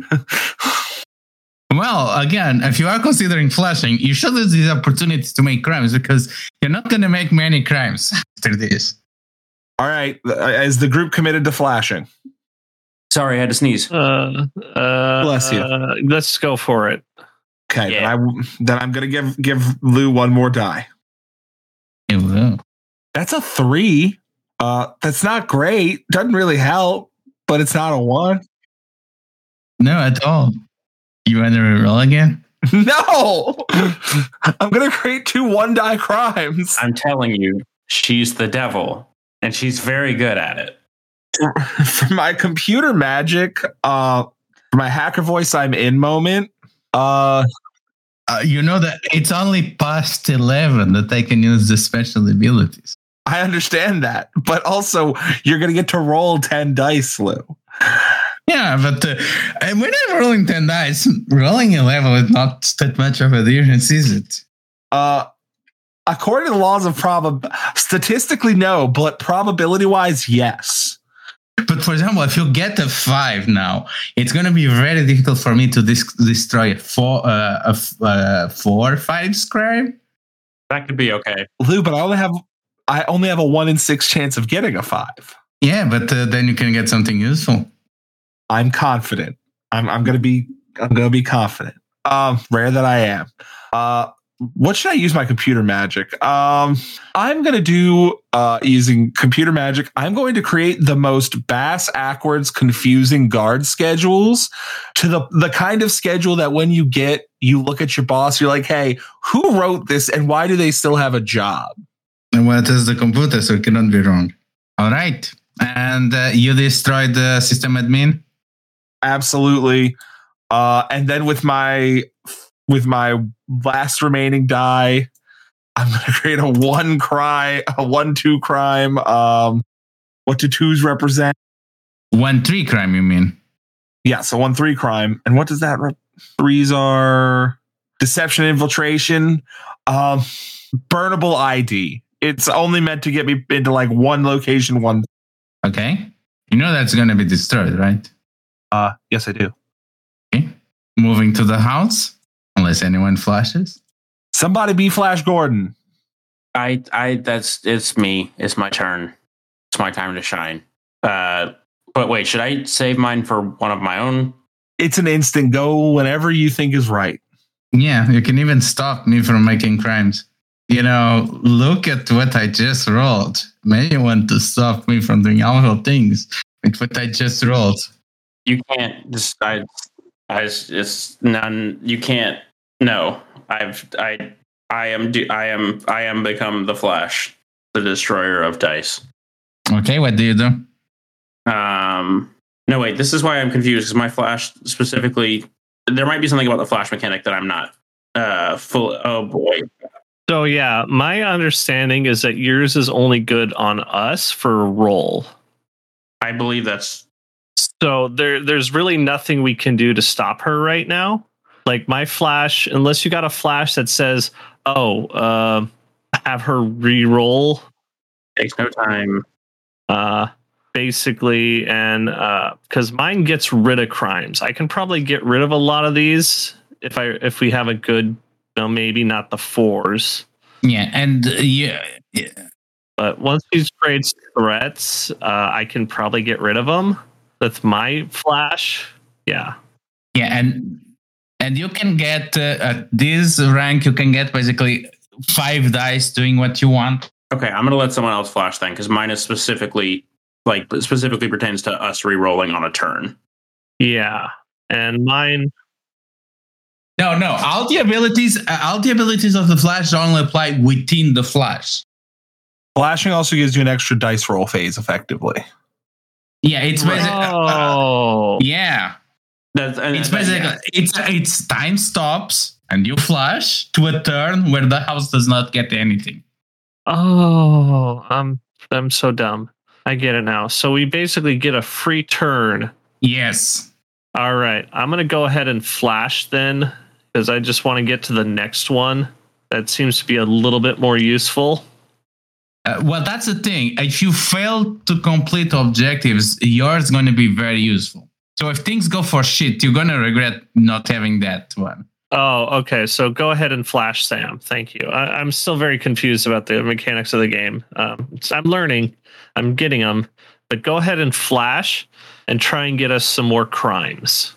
S1: Well, again, if you are considering flashing, you should use these opportunities to make crimes because you're not going to make many crimes after this.
S2: All right. Is the group committed to flashing?
S3: Sorry, I had to sneeze.
S4: Uh, uh,
S2: Bless you.
S4: Uh, let's go for it.
S2: Okay.
S3: Yeah.
S2: Then, I, then I'm going to give give Lou one more die.
S1: Hello.
S2: That's a three. Uh, that's not great. Doesn't really help, but it's not a one.
S1: No, at all. You want to reroll again?
S2: No! I'm going to create two one die crimes.
S3: I'm telling you, she's the devil, and she's very good at it.
S2: For my computer magic, uh, for my hacker voice I'm in moment, uh,
S1: Uh, you know that it's only past eleven that they can use the special abilities.
S2: I understand that, but also you're going to get to roll ten dice, Lou.
S1: Yeah, but uh, when I'm rolling ten dice, rolling a level is not that much of a difference, is it?
S2: Uh, according to the laws of probab, statistically no, but probability-wise, yes.
S1: But for example, if you get a five now, it's going to be very difficult for me to dis- destroy a four, uh, a f- uh, four, five scribe.
S3: That could be okay.
S2: Lou, but I only have I only have a one in six chance of getting a five.
S1: Yeah, but uh, then you can get something useful.
S2: I'm confident. I'm I'm gonna be I'm gonna be confident. Um, rare that I am. Uh, what should I use my computer magic? Um, I'm gonna do uh using computer magic. I'm going to create the most bass backwards confusing guard schedules to the the kind of schedule that when you get, you look at your boss, you're like, hey, who wrote this and why do they still have a job?
S1: And what is the computer? So it cannot be wrong. All right. And uh, you destroyed the system admin?
S2: Absolutely. Uh, and then with my with my last remaining die, I'm going to create a one cry, a one two crime. Um, what do twos represent?
S1: One three crime, you mean?
S2: Yeah, so one three crime. And what does that? Rep- Threes are deception, infiltration, um, burnable I D. It's only meant to get me into like one location. One.
S1: Okay. You know that's going to be destroyed, right?
S2: Uh, yes, I do.
S1: Okay. Moving to the house, unless anyone flashes.
S2: Somebody be Flash Gordon.
S3: I, I, that's, it's me. It's my turn. It's my time to shine. Uh, but wait, should I save mine for one of my own?
S2: It's an instant go whenever you think is right.
S1: Yeah, you can even stop me from making crimes. You know, look at what I just rolled. May you want to stop me from doing awful things with what I just rolled.
S3: You can't decide. I, it's none. You can't. No, I've, I, I am, do, I am, I am become the Flash, the destroyer of dice.
S1: Okay, what do you do?
S3: Um, no, wait, this is why I'm confused, because my Flash specifically, there might be something about the Flash mechanic that I'm not uh, full. Oh, boy.
S4: So, yeah, my understanding is that yours is only good on us for a roll.
S3: I believe that's...
S4: So there, there's really nothing we can do to stop her right now. Like my Flash, unless you got a Flash that says, oh, uh, have her re-roll.
S3: Takes no time.
S4: Uh, basically, and because uh, mine gets rid of crimes. I can probably get rid of a lot of these if I if we have a good, you know, maybe not the fours.
S1: Yeah, and uh, yeah, yeah.
S4: But once she creates threats, uh, I can probably get rid of them. That's my Flash. Yeah.
S1: Yeah, and and you can get uh, at this rank, you can get basically five dice doing what you want.
S3: Okay, I'm gonna let someone else flash then, because mine is specifically like specifically pertains to us re-rolling on a turn.
S4: Yeah, and mine.
S1: No, no, all the abilities, uh, all the abilities of the Flash only apply within the Flash.
S2: Flashing also gives you an extra dice roll phase, effectively.
S1: Yeah, it's basically.
S4: Oh,
S1: uh, yeah.
S3: That's, and,
S1: It's
S3: that,
S1: basically
S3: yeah.
S1: it's it's time stops and you flash to a turn where the house does not get anything.
S4: Oh, I'm I'm so dumb. I get it now. So we basically get a free turn.
S1: Yes.
S4: All right, I'm gonna go ahead and flash then, because I just want to get to the next one. That seems to be a little bit more useful.
S1: Uh, well, that's the thing. If you fail to complete objectives, yours going to be very useful. So if things go for shit, you're going to regret not having that one.
S4: Oh, okay. So go ahead and flash, Sam. Thank you. I, I'm still very confused about the mechanics of the game. Um, so I'm learning. I'm getting them. But go ahead and flash and try and get us some more crimes.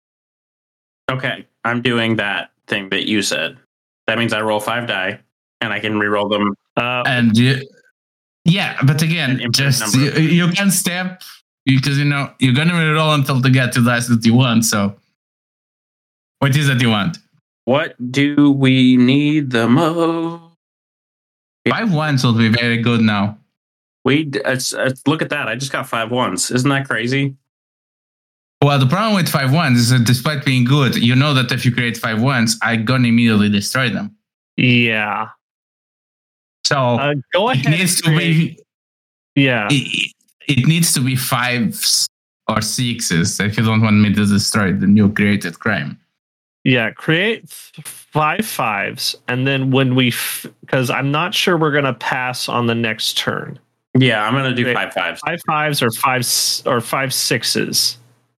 S3: Okay, I'm doing that thing that you said. That means I roll five die, and I can re-roll them.
S4: Uh,
S1: And you, yeah, but again,
S3: An infinite
S1: just you,
S3: number.
S1: you can step because you know you're going to reroll until to get to the dice that you want. So what is that you want?
S3: What do we need the most?
S1: Five ones will be very good now.
S3: We it's, it's, look at that. I just got five ones. Isn't that crazy?
S1: Well, the problem with five ones is that despite being good, you know that if you create five ones, I'm going to immediately destroy them.
S4: yeah.
S1: So
S4: Uh, go
S1: it
S4: ahead.
S1: needs
S4: and
S1: to
S4: create-
S1: be
S4: Yeah.
S1: it, it needs to be fives or sixes if you don't want me to destroy the new created crime.
S4: Yeah, create th- five fives, and then when we, because f- I'm not sure we're gonna pass on the next turn.
S3: Yeah, I'm gonna do
S4: Wait.
S3: five fives.
S4: Five fives or five s- or five sixes.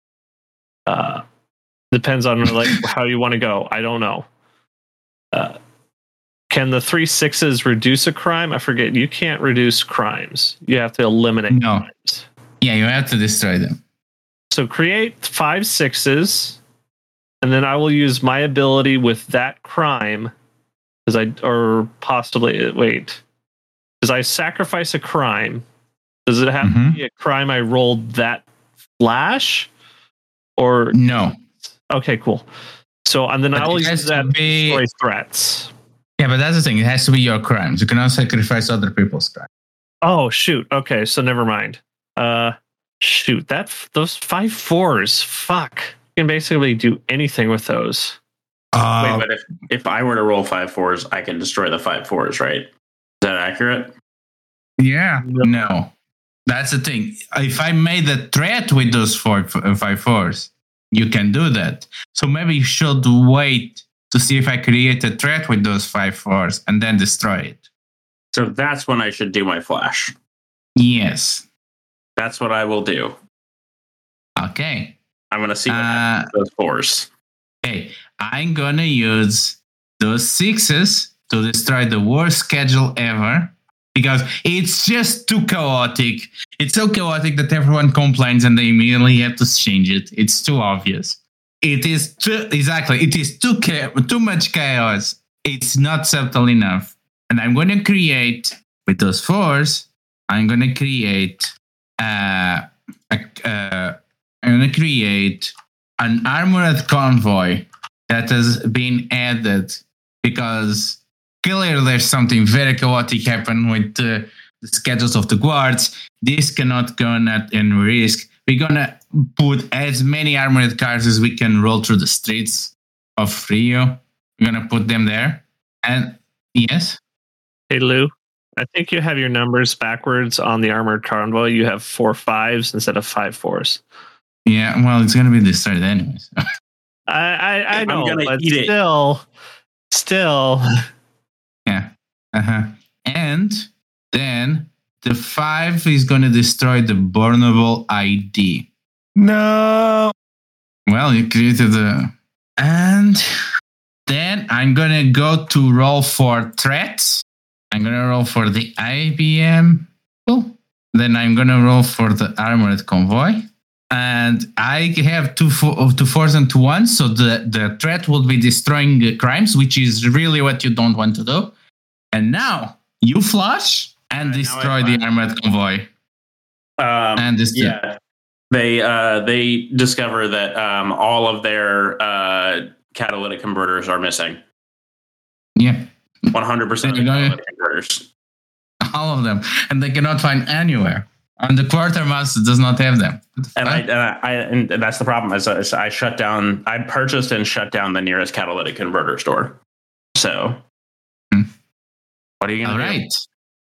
S4: Uh, depends on like how you want to go. I don't know. Uh, can the three sixes reduce a crime? I forget. You can't reduce crimes. You have to eliminate
S1: No.
S4: crimes.
S1: Yeah, you have to destroy them.
S4: So create five sixes, and then I will use my ability with that crime, because I or possibly wait, because I sacrifice a crime. Does it have
S1: Mhm.
S4: to be a crime I rolled that flash, or
S1: No.
S4: okay, cool. So and then
S1: But
S4: I will
S1: it has
S4: use
S1: to
S4: that to
S1: be-
S4: destroy threats.
S1: Yeah, but that's the thing. It has to be your crimes. You cannot sacrifice other people's crimes.
S4: Oh shoot. Okay, so never mind. Uh, shoot, that those five fours. Fuck, you can basically do anything with those.
S2: Uh,
S3: Wait, but if, if I were to roll five fours, I can destroy the five fours, right? Is that accurate?
S1: Yeah. No. That's the thing. If I made a threat with those four, five fours, you can do that. So maybe you should wait to see if I create a threat with those five fours and then destroy it.
S3: So that's when I should do my flash.
S1: Yes.
S3: That's what I will do.
S1: Okay.
S3: I'm going to see what
S1: Uh,
S3: happens with those fours.
S1: Okay. I'm going to use those sixes to destroy the worst schedule ever because it's just too chaotic. It's so chaotic that everyone complains and they immediately have to change it. It's too obvious. It is too, exactly. It is too cha- too much chaos. It's not subtle enough. And I'm going to create with those fours. I'm going to create. Uh, a, uh, I'm going to create an armored convoy that has been added because clearly there's something very chaotic happen with uh, the schedules of the guards. This cannot go at any risk. We're going to put as many armored cars as we can roll through the streets of Rio. We're going to put them there. And yes?
S4: Hey, Lou, I think you have your numbers backwards on the armored convoy. You have four fives instead of five fours.
S1: Yeah, well, it's going to be destroyed anyways.
S4: I, I, I
S3: I'm
S4: know,
S3: gonna
S4: but
S3: eat it.
S4: still, still.
S1: Yeah. Uh-huh. And then the five is going to destroy the burnable I D.
S2: no.
S1: Well, you created the... And then I'm going to go to roll for threats. I'm going to roll for the I B M. Cool. Then I'm going to roll for the armored convoy. And I have two, four, two fours and two ones. So the, the threat will be destroying the crimes, which is really what you don't want to do. And now you flush and
S3: Right, now
S1: destroy
S3: I
S1: the
S3: flush.
S1: armored convoy.
S3: Um,
S1: And this-
S3: yeah, they uh, they discover that um, all of their uh, catalytic converters are missing.
S1: Yeah,
S3: one hundred percent
S1: There you go.
S3: catalytic converters.
S1: all of them. And they cannot find anywhere. And the quartermaster does not have them.
S3: And I, and I, I and that's the problem. Is, is I shut down. I purchased and shut down the nearest catalytic converter store. So,
S1: Hmm.
S3: what are you
S1: All
S3: going to do?
S1: right.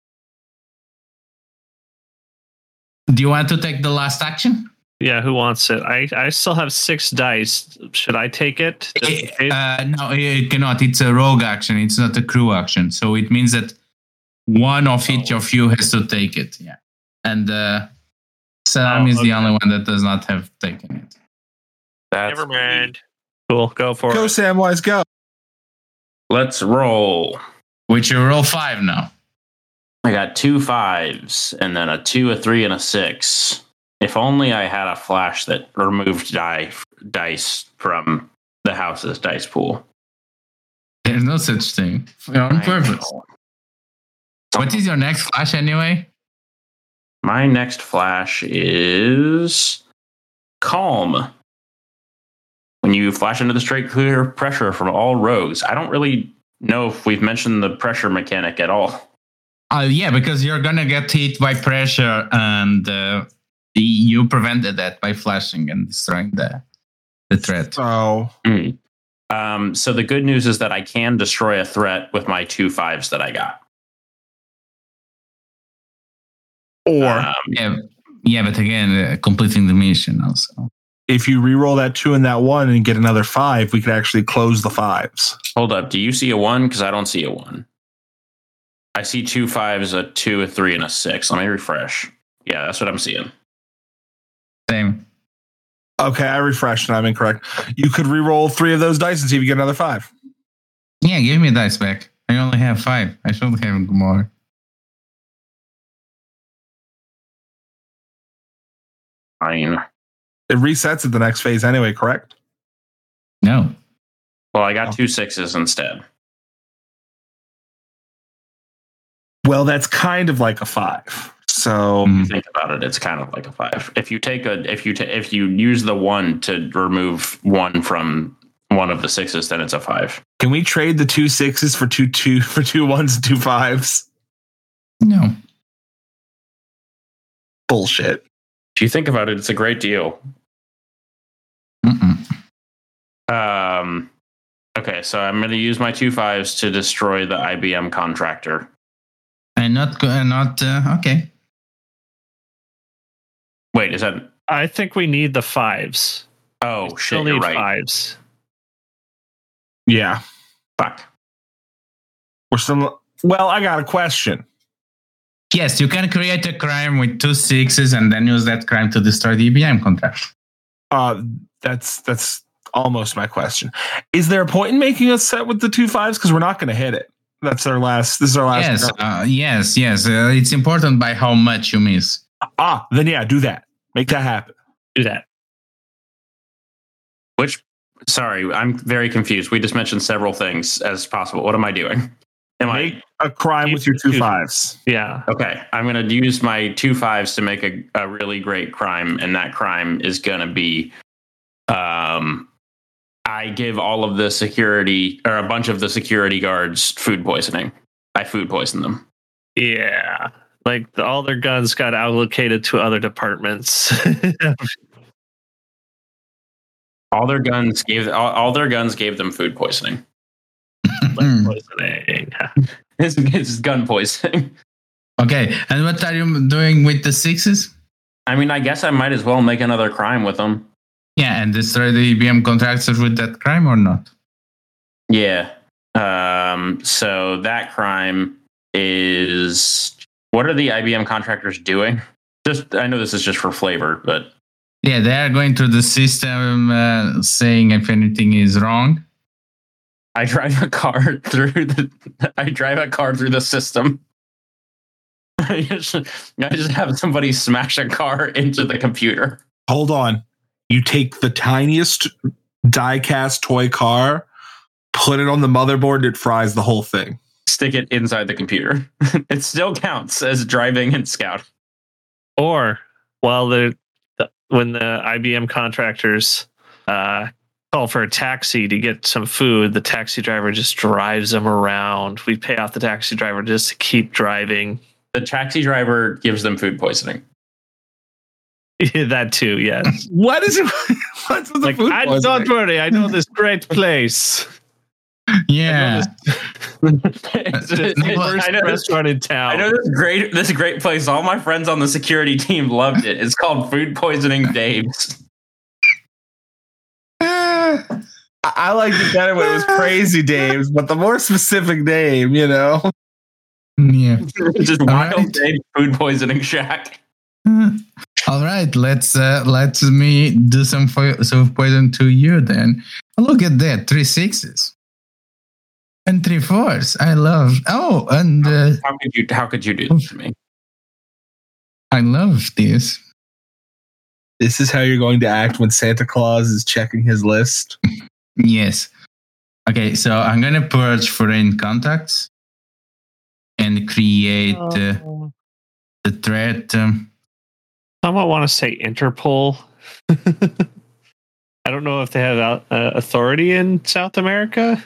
S1: Do you want to take the last action?
S4: Yeah, who wants it? I, I still have six dice. Should I take it? Just in case?
S1: Uh, no, it cannot. It's a rogue action. It's not a crew action. So it means that one of each
S4: Oh.
S1: of you has to take it. Yeah. And uh, Sam
S4: Oh,
S1: is the
S4: okay.
S1: only one that does not have taken it.
S3: That's
S4: Never mind. Cool, go for
S2: Go,
S4: it.
S2: Samwise, go.
S3: Let's roll.
S1: Which you roll five now.
S3: I got two fives and then a two, a three, and a six. If only I had a flash that removed die, dice from the house's dice pool.
S1: There's no such thing. On
S3: I
S1: purpose.
S3: know.
S1: What is your next flash anyway?
S3: My next flash is calm. When you flash into the straight clear pressure from all rogues. I don't really know if we've mentioned the pressure mechanic at all.
S1: Uh, yeah, because you're gonna get hit by pressure, and uh, you prevented that by flashing and destroying the the threat.
S2: So,
S3: Mm. Um, so the good news is that I can destroy a threat with my two fives that I got.
S2: or
S3: Um,
S1: Yeah, yeah, but again, uh, completing the mission also.
S2: if you re-roll that two and that one and get another five, we could actually close the fives.
S3: hold up. Do you see a one? Because I don't see a one. I see two fives, a two, a three, and a six. Let me refresh. Yeah, that's what I'm seeing.
S1: Same.
S2: Okay, I refreshed and I'm incorrect. You could re-roll three of those dice and see if you get another five.
S1: Yeah, give me dice back. I only have five. I should have more.
S3: Fine.
S2: It resets at the next phase anyway, correct?
S1: No.
S3: Well, I got two sixes instead.
S2: Well, that's kind of like a five. So
S1: Mhm.
S3: Think about it. It's kind of like a five. If you take a, if you ta- if you use the one to remove one from one of the sixes, then it's a five.
S2: can we trade the two sixes for two two for two ones and two fives?
S1: No.
S2: Bullshit.
S3: If you think about it, it's a great deal.
S1: Mm-mm.
S3: Um, okay, so I'm going to use my two fives to destroy the I B M contractor.
S1: And not go- not uh, okay.
S3: Wait, is that?
S4: I think we need the fives.
S3: Oh
S4: We
S3: shit!
S4: still
S3: You're
S4: need
S3: right.
S4: fives.
S2: Yeah.
S3: Fuck.
S2: We're still. Well, I got a question.
S1: Yes, you can create a crime with two sixes and then use that crime to destroy the E B M contract.
S2: Uh, that's that's almost my question. Is there a point in making a set with the two fives? Because we're not going to hit it. That's our last. This is our last.
S1: Yes,
S2: round.
S1: uh, yes, yes. Uh, it's important by how much you miss.
S2: Ah, then yeah, do that. Make that happen.
S4: Do that.
S3: Which? Sorry, I'm very confused. We just mentioned several things as possible. What am I doing? Am
S2: Make
S3: I
S2: a crime with your two
S4: Two-
S2: fives.
S4: Yeah.
S3: okay? I'm going to use my two fives to make a, a really great crime, and that crime is going to be, um, I give all of the security or a bunch of the security guards food poisoning. I food poison them.
S4: Yeah. Like the, all their guns got allocated to other departments.
S3: All their guns gave all, all their guns gave them food poisoning.
S4: Like poisoning.
S3: It's, it's gun poisoning.
S1: Okay, and what are you doing with the sixes?
S3: I mean, I guess I might as well make another crime with them.
S1: Yeah, and destroy the E B M contractors with that crime or not?
S3: Yeah. Um, so that crime is, what are the I B M contractors doing? Just, I know this is just for flavor, but
S1: Yeah, they are going through the system uh, saying if anything is wrong.
S3: I drive a car through the, I drive a car through the system. I just, I just have somebody smash a car into the computer.
S2: Hold on. You take the tiniest die-cast toy car, put it on the motherboard, and it fries the whole thing.
S3: Stick it inside the computer. It still counts as driving and scout.
S4: Or while the, the when the I B M contractors uh, call for a taxi to get some food, the taxi driver just drives them around. We pay off the taxi driver just to keep driving.
S3: The taxi driver gives them food poisoning.
S4: That too, yes.
S2: What is it? What's with the
S4: Like,
S2: food
S4: I,
S2: poisoning?
S4: don't worry, I know this great place.
S1: Yeah.
S3: It's just-
S1: Nicholas-
S3: I
S4: First
S3: know this-
S4: restaurant in town.
S3: I know this great this great place. All my friends on the security team loved it. It's called Food Poisoning Dave's.
S2: I I liked it better when it was Crazy Dave's, but the more specific name, you know.
S1: Yeah.
S3: Just
S1: All
S3: Wild
S1: right.
S3: Dave Food Poisoning Shack.
S1: All right, let's uh, let me do some fo- some poison to you then. Look at that, three sixes and three fours. I love. Oh, and uh,
S3: How could you how could you do this to me?
S1: I love this.
S2: This is how you're going to act when Santa Claus is checking his list.
S1: Yes. Okay, so I'm gonna purge foreign contacts and create uh,
S4: Oh.
S1: the threat. Um,
S4: I might want to say Interpol. I don't know if they have uh, authority in South America.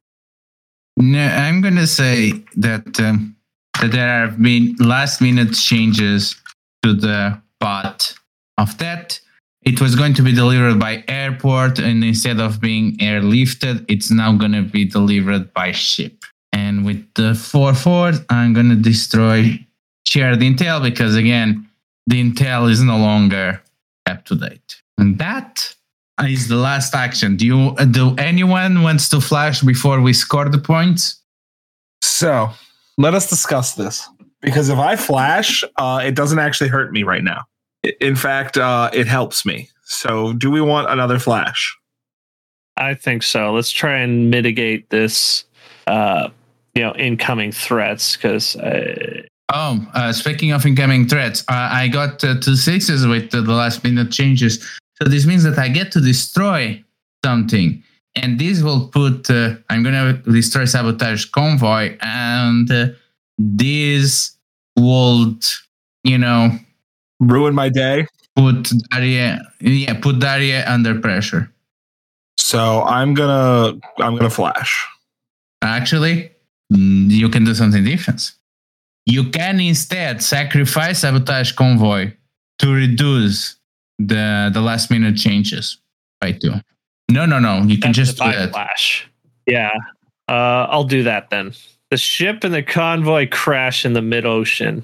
S1: no, I'm gonna say that um, that there have been last minute changes to the bot of that. It was going to be delivered by airport, and instead of being airlifted, it's now going to be delivered by ship. And with the four four, I'm going to destroy shared intel because, again, the intel is no longer up to date. And that is the last action. Do you do anyone wants to flash before we score the points?
S2: So let us discuss this. Because if I flash, uh, it doesn't actually hurt me right now. I- In fact, uh, it helps me. So do we want another flash?
S4: I think so. Let's try and mitigate this, uh, you know, incoming threats because uh,
S1: Oh, uh, speaking of incoming threats, uh, I got uh, two sixes with uh, the last minute changes. So this means that I get to destroy something. And this will put, uh, I'm going to destroy sabotage convoy. And uh, this would, you know,
S2: Ruin my day.
S1: put Daria, yeah, put Daria under pressure.
S2: So I'm gonna I'm gonna flash.
S1: Actually, mm, you can do something different. You can instead sacrifice sabotage convoy to reduce the the last minute changes by two. No, no, no. You can
S4: That's
S1: just
S4: the
S1: do
S4: by
S1: that.
S4: flash. Yeah. Uh, I'll do that then. The ship and the convoy crash in the mid ocean.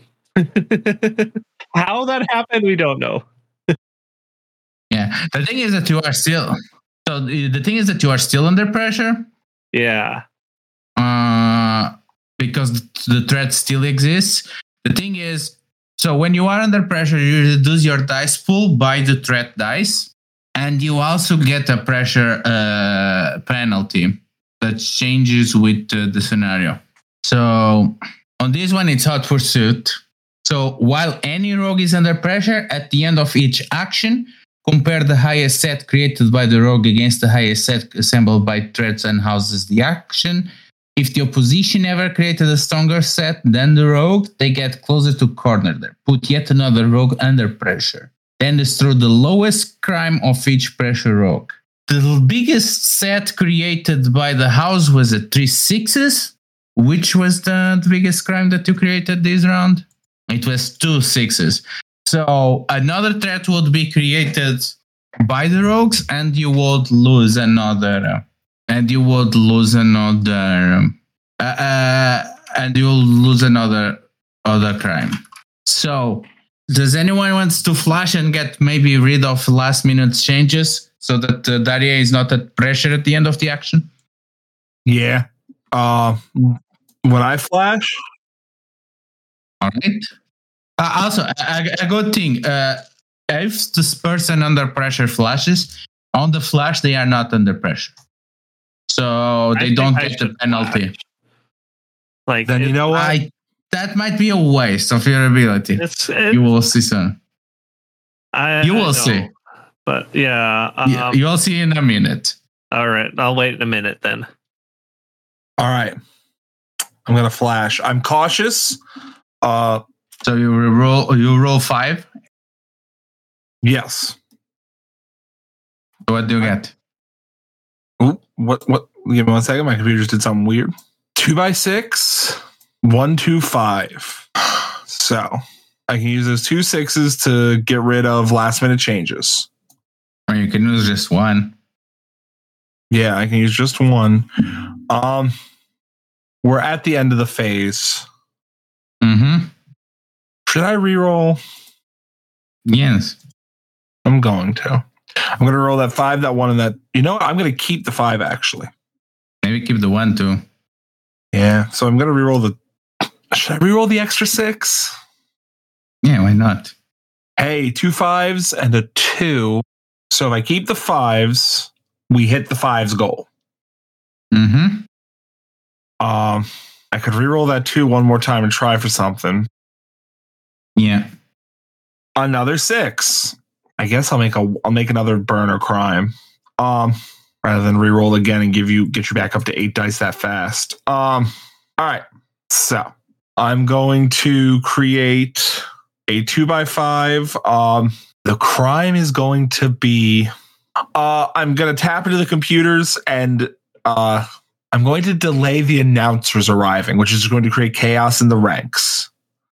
S4: How that happened, we don't know.
S1: Yeah. The thing is that you are still. So the the thing is that you are still under pressure.
S4: Yeah.
S1: Uh, because the threat still exists. The thing is, so when you are under pressure, you reduce your dice pool by the threat dice, and you also get a pressure uh, penalty that changes with uh, the scenario. So on this one, it's hot pursuit. So while any rogue is under pressure, at the end of each action, compare the highest set created by the rogue against the highest set assembled by threats and houses the action. If the opposition ever created a stronger set than the rogue, they get closer to corner there. Put yet another rogue under pressure. Then destroy the lowest crime of each pressure rogue. The biggest set created by the house was a three sixes. Which was the, the biggest crime that you created this round? It was two sixes. So another threat would be created by the rogues, and you would lose another. Uh, and you would lose another. Um, uh, uh, and you will lose another other crime. So, does anyone wants to flash and get maybe rid of last minute changes so that uh, Daria is not at pressure at the end of the action?
S2: Yeah. Uh, when I flash,
S1: All right. Uh, also, a, a good thing. Uh, if this person under pressure flashes, on the flash they are not under pressure, so they
S4: I
S1: don't
S4: think I
S1: get the
S4: should
S1: penalty.
S4: flash. Like
S2: then
S4: it-
S2: you know what?
S1: I that might be a waste of your ability.
S4: it's it,
S1: You will see soon.
S4: I,
S1: You
S4: I
S1: will
S4: know,
S1: see.
S4: But yeah. Um,
S1: You- you will see in a minute.
S4: all right. I'll wait a minute then.
S2: All right. I'm gonna flash. I'm cautious. Uh,
S1: So you will roll. You roll five.
S2: yes.
S1: What do you get?
S2: Ooh, what? What? Give me one second. My computer just did something weird. Two by six. One, two, five. So I can use those two sixes to get rid of last minute changes.
S1: Or you can use just one.
S2: Yeah, I can use just one. Um, we're at the end of the phase.
S1: Mm-hmm.
S2: Should I reroll?
S1: Yes.
S2: I'm going to. I'm going to roll that five, that one, and that. You know what? I'm going to keep the five, actually.
S1: Maybe keep the one too.
S2: Yeah, so I'm going to reroll the. Should I reroll the extra six?
S1: Yeah, why not?
S2: Hey, two fives and a two. So if I keep the fives, we hit the fives goal.
S1: Mm-hmm.
S2: Um, I could reroll that two one more time and try for something.
S1: Yeah.
S2: Another six. I guess I'll make a. I'll make another burn or crime. Um, rather than reroll again and give you get you back up to eight dice that fast. Um, all right. So I'm going to create a two by five. Um, the crime is going to be. Uh, I'm going to tap into the computers and uh, I'm going to delay the announcers arriving, which is going to create chaos in the ranks.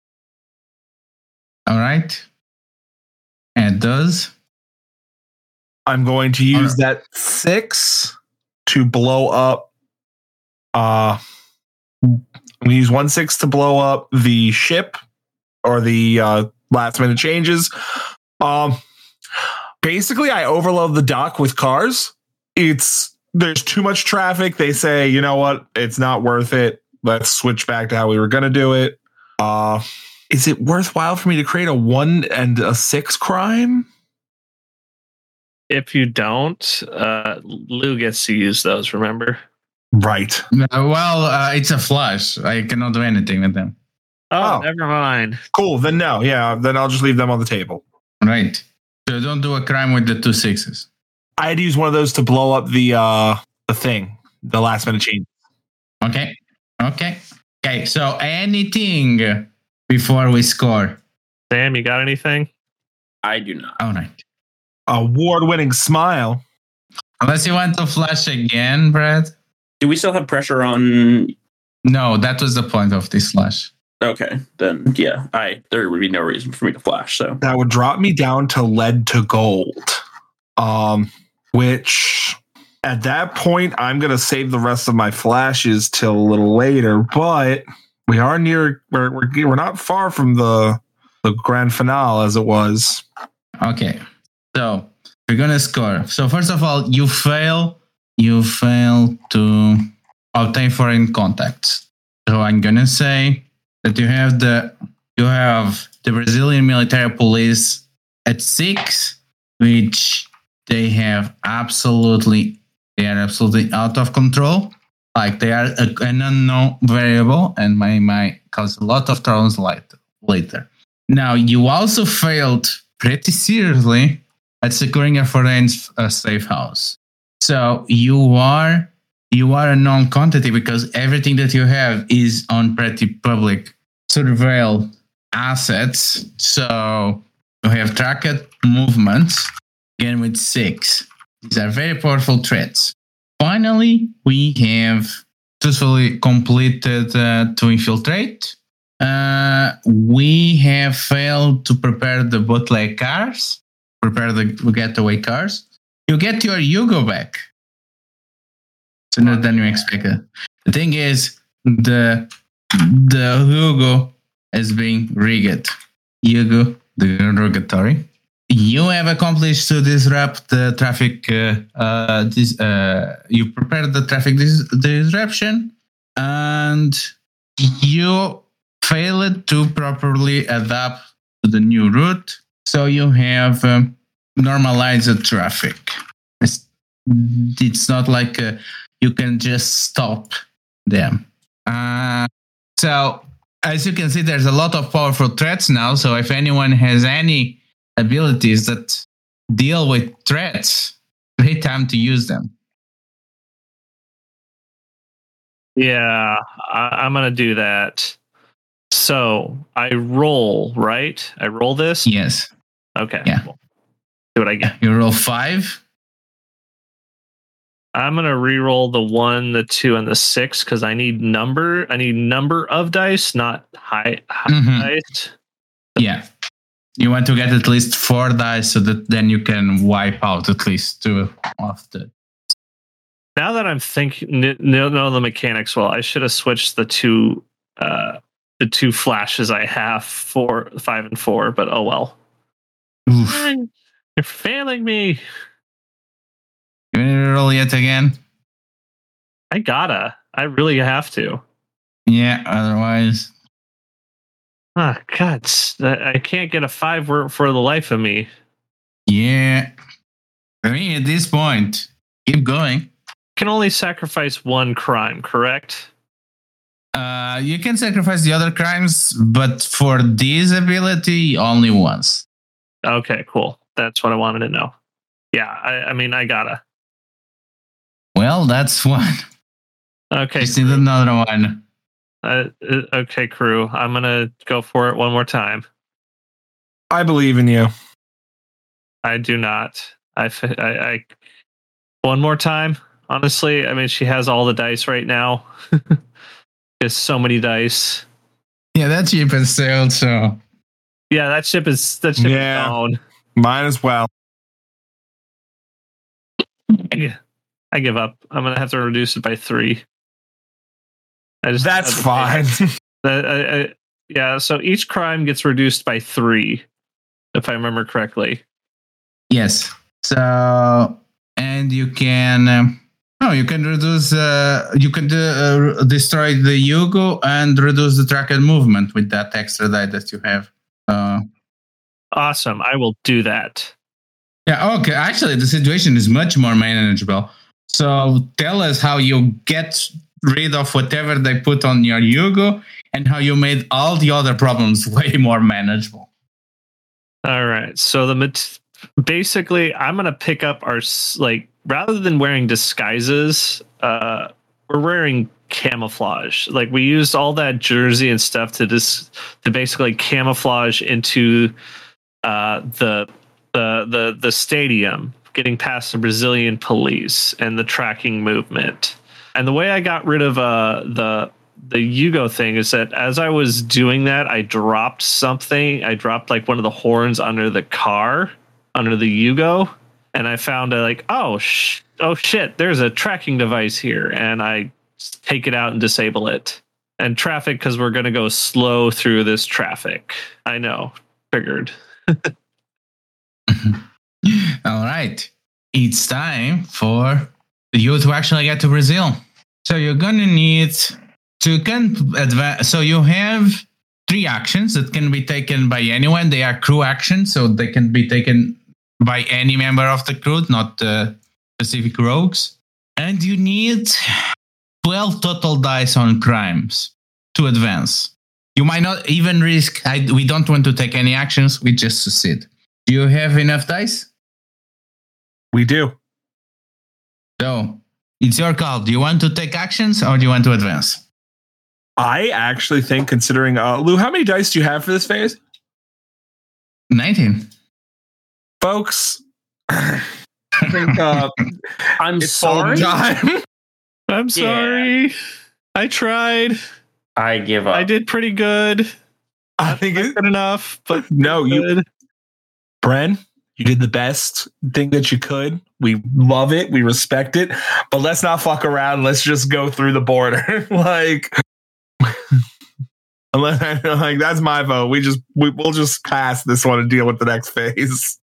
S1: All right. And it does.
S2: I'm going to use that six to blow up. Uh, I'm going to use one six to blow up the ship or the uh, last minute changes. Um, basically, I overload the dock with cars. It's there's too much traffic. They say, you know what? It's not worth it. Let's switch back to how we were going to do it. Uh, is it worthwhile for me to create a one and a six crime?
S4: If you don't, uh, Lou gets to use those. Remember?
S2: Right.
S1: Uh, well, uh, it's a flush. I cannot do anything with them.
S4: Oh,
S2: Oh.
S4: never mind.
S2: Cool. Then no. Yeah. Then I'll just leave them on the table.
S1: Right. So don't do a crime with the two sixes.
S2: I had to use one of those to blow up the uh the thing, the last minute change.
S1: Okay. Okay. Okay. So anything before we score.
S4: Sam, you got anything?
S3: I do not.
S1: All right.
S2: Award-winning smile.
S1: Unless you want to flash again, Brad.
S3: Do we still have pressure on?
S1: No, that was the point of this flash.
S3: Okay, then yeah, I there would be no reason for me to flash. So
S2: That would drop me down to lead to gold. Um, which at that point I'm gonna save the rest of my flashes till a little later, but we are near we're we're, we're not far from the the grand finale as it was.
S1: Okay, so we're gonna score. So first of all, you fail. You fail to obtain foreign contacts. So I'm gonna say that you have the you have the Brazilian military police at six, which they have absolutely they are absolutely out of control. Like they are a, an unknown variable, and may might cause a lot of troubles later. Now you also failed pretty seriously at securing a foreign uh, safe house. So you are you are a known quantity because everything that you have is on pretty public surveil assets. So you have tracked movements again with six. These are very powerful threats. Finally, we have successfully completed uh, to infiltrate. Uh, we have failed to prepare the bootleg cars, prepare the getaway cars. You get your Yugo back sooner than you expected. The thing is, the the Yugo is being rigged. Yugo, the derogatory. You have accomplished to disrupt the traffic. Uh, uh, this, uh, you prepared the traffic dis- disruption, and you failed to properly adapt to the new route. So you have um, normalized the traffic. It's, it's not like uh, you can just stop them. Uh, so as you can see, there's a lot of powerful threats now. So if anyone has any abilities that deal with threats, great time to use them.
S4: Yeah, I, I'm going to do that. So I roll, right? I roll this?
S1: Yes.
S4: Okay.
S1: Yeah.
S4: Cool. See what I get.
S1: You roll five.
S4: I'm going to re-roll the one, the two, and the six because I need number. I need number of dice, not high, high
S1: Mhm.
S4: dice.
S1: Yeah. You want to get at least four dice so that then you can wipe out at least two of the.
S4: Now that I'm thinking, know know the mechanics well, I should have switched the two, uh, the two flashes I have for five and four. But oh well.
S1: Oof.
S4: You're failing me.
S1: You want to roll yet again?
S4: I gotta. I really have to.
S1: Yeah, otherwise.
S4: Ah, God, I can't get a five for, for the life of me.
S1: Yeah. I mean, at this point, keep going.
S4: Can only sacrifice one crime, correct?
S1: Uh, you can sacrifice the other crimes, but for this ability, only once.
S4: Okay, cool. That's what I wanted to know. Yeah, I, I mean, I gotta.
S1: Well, that's one.
S4: Okay,
S1: Just need another one.
S4: uh, okay, crew. I'm gonna go for it one more time.
S2: I believe in you.
S4: I do not. I, I, I one more time. Honestly, I mean, she has all the dice right now. There's so many dice.
S1: Yeah, that ship has sailed, so.
S4: Yeah, that ship is that ship
S2: Yeah.
S4: is gone.
S2: Mine as well.
S4: I, I give up. I'm gonna have to reduce it by three. I just
S2: That's
S4: have to
S2: fine.
S4: pay. Uh, I, I, yeah, so each crime gets reduced by three, if I remember correctly.
S1: Yes. So, and you can. Um, oh, you can reduce. Uh, you can uh, destroy the Yugo and reduce the track and movement with that extra die that you have. Uh,
S4: Awesome. I will do that.
S1: yeah. Okay. Actually, the situation is much more manageable. So, tell us how you get rid of whatever they put on your Yugo and how you made all the other problems way more manageable.
S4: All right. So the mat- basically, I'm gonna pick up our s- like rather than wearing disguises, uh, we're wearing camouflage. Like we used all that jersey and stuff to dis- to basically camouflage into uh, the the the the stadium, getting past the Brazilian police and the tracking movement. And the way I got rid of uh, the the Yugo thing is that as I was doing that, I dropped something. I dropped like one of the horns under the car, under the Yugo, and I found a, like, oh, sh- oh shit, there's a tracking device here, and I take it out and disable it. And traffic, because we're going to go slow through this traffic. I know, triggered.
S1: All right, it's time for you to actually get to Brazil. So you're gonna need to can advance. So you have three actions that can be taken by anyone. They are crew actions, so they can be taken by any member of the crew, not uh, specific rogues. And you need twelve total dice on crimes to advance. You might not even risk. I, we don't want to take any actions. We just succeed. Do you have enough dice?
S2: We do.
S1: So it's your call. Do you want to take actions or do you want to advance?
S2: I actually think, considering uh, Lou, how many dice do you have for this phase?
S1: nineteen.
S2: Folks, I think uh,
S3: I'm
S2: it's
S3: sorry.
S2: time.
S4: I'm sorry.
S3: Yeah.
S4: I tried.
S3: I give up.
S4: I did pretty good.
S2: I think
S4: Not
S2: it,
S4: good enough, but
S2: no, you,
S4: good.
S2: Bren, you did the best thing that you could. We love it. We respect it. But let's not fuck around. Let's just go through the border. like, unless, like that's my vote. We just we, we'll just pass this one and deal with the next phase.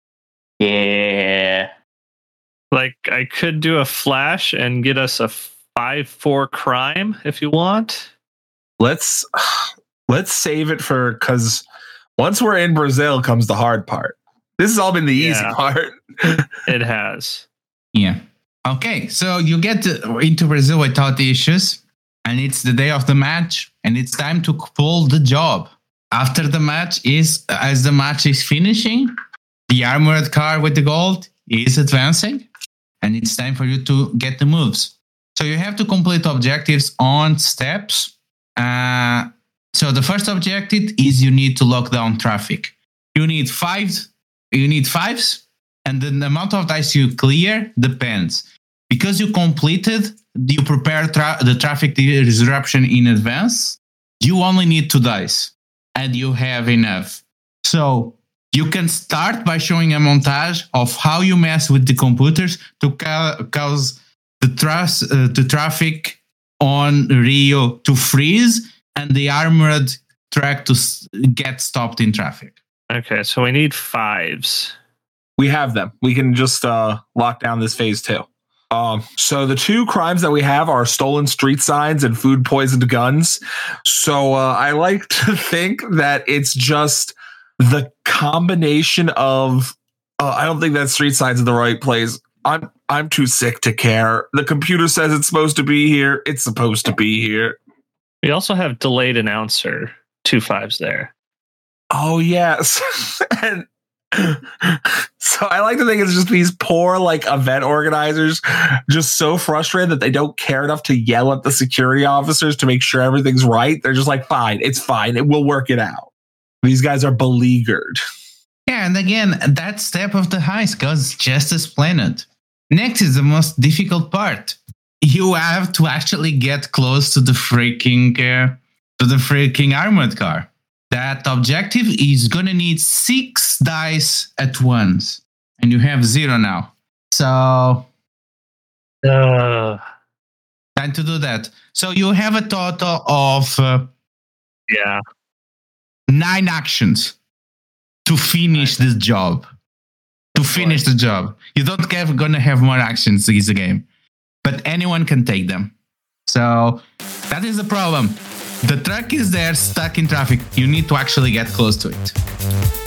S3: Yeah.
S4: Like I could do a flash and get us a five four crime if you want.
S2: Let's let's save it for, because once we're in Brazil comes the hard part. This has all been the easy
S4: Yeah.
S2: part.
S4: It has.
S1: Yeah. Okay, so you get to, into Brazil without issues, and it's the day of the match, and it's time to pull the job. After the match is, as the match is finishing, the armored car with the gold is advancing, and it's time for you to get the moves. So you have to complete objectives on steps. Uh, so the first objective is you need to lock down traffic. You need five. You need fives, and the amount of dice you clear depends. Because you completed, you prepare tra- the traffic disruption in advance, you only need two dice, and you have enough. So you can start by showing a montage of how you mess with the computers to ca- cause the, tras- uh, the traffic on Rio to freeze and the armored truck to s- get stopped in traffic.
S4: Okay, so we need fives.
S2: We have them. We can just uh, lock down this phase two. Um, so the two crimes that we have are stolen street signs and food poisoned guns. So uh, I like to think that it's just the combination of. Uh, I don't think that street signs in the right place. I'm I'm too sick to care. The computer says it's supposed to be here. It's supposed to be here.
S4: We also have delayed announcer. Two fives there.
S2: Oh yes, and so I like to think it's just these poor like event organizers just so frustrated that they don't care enough to yell at the security officers to make sure everything's right. They're just like, fine, it's fine, it will work it out. These guys are beleaguered.
S1: Yeah, and again, that step of the heist goes just as planned. Next is the most difficult part. You have to actually get close to the freaking uh, to the freaking armored car. That objective is gonna need six dice at once, and you have zero now. So,
S4: Uh,
S1: time to do that. So you have a total of uh,
S4: yeah.
S1: nine actions to finish this job. To finish the job, you don't have gonna have more actions in the game, but anyone can take them. So that is the problem. The truck is there, stuck in traffic. You need to actually get close to it.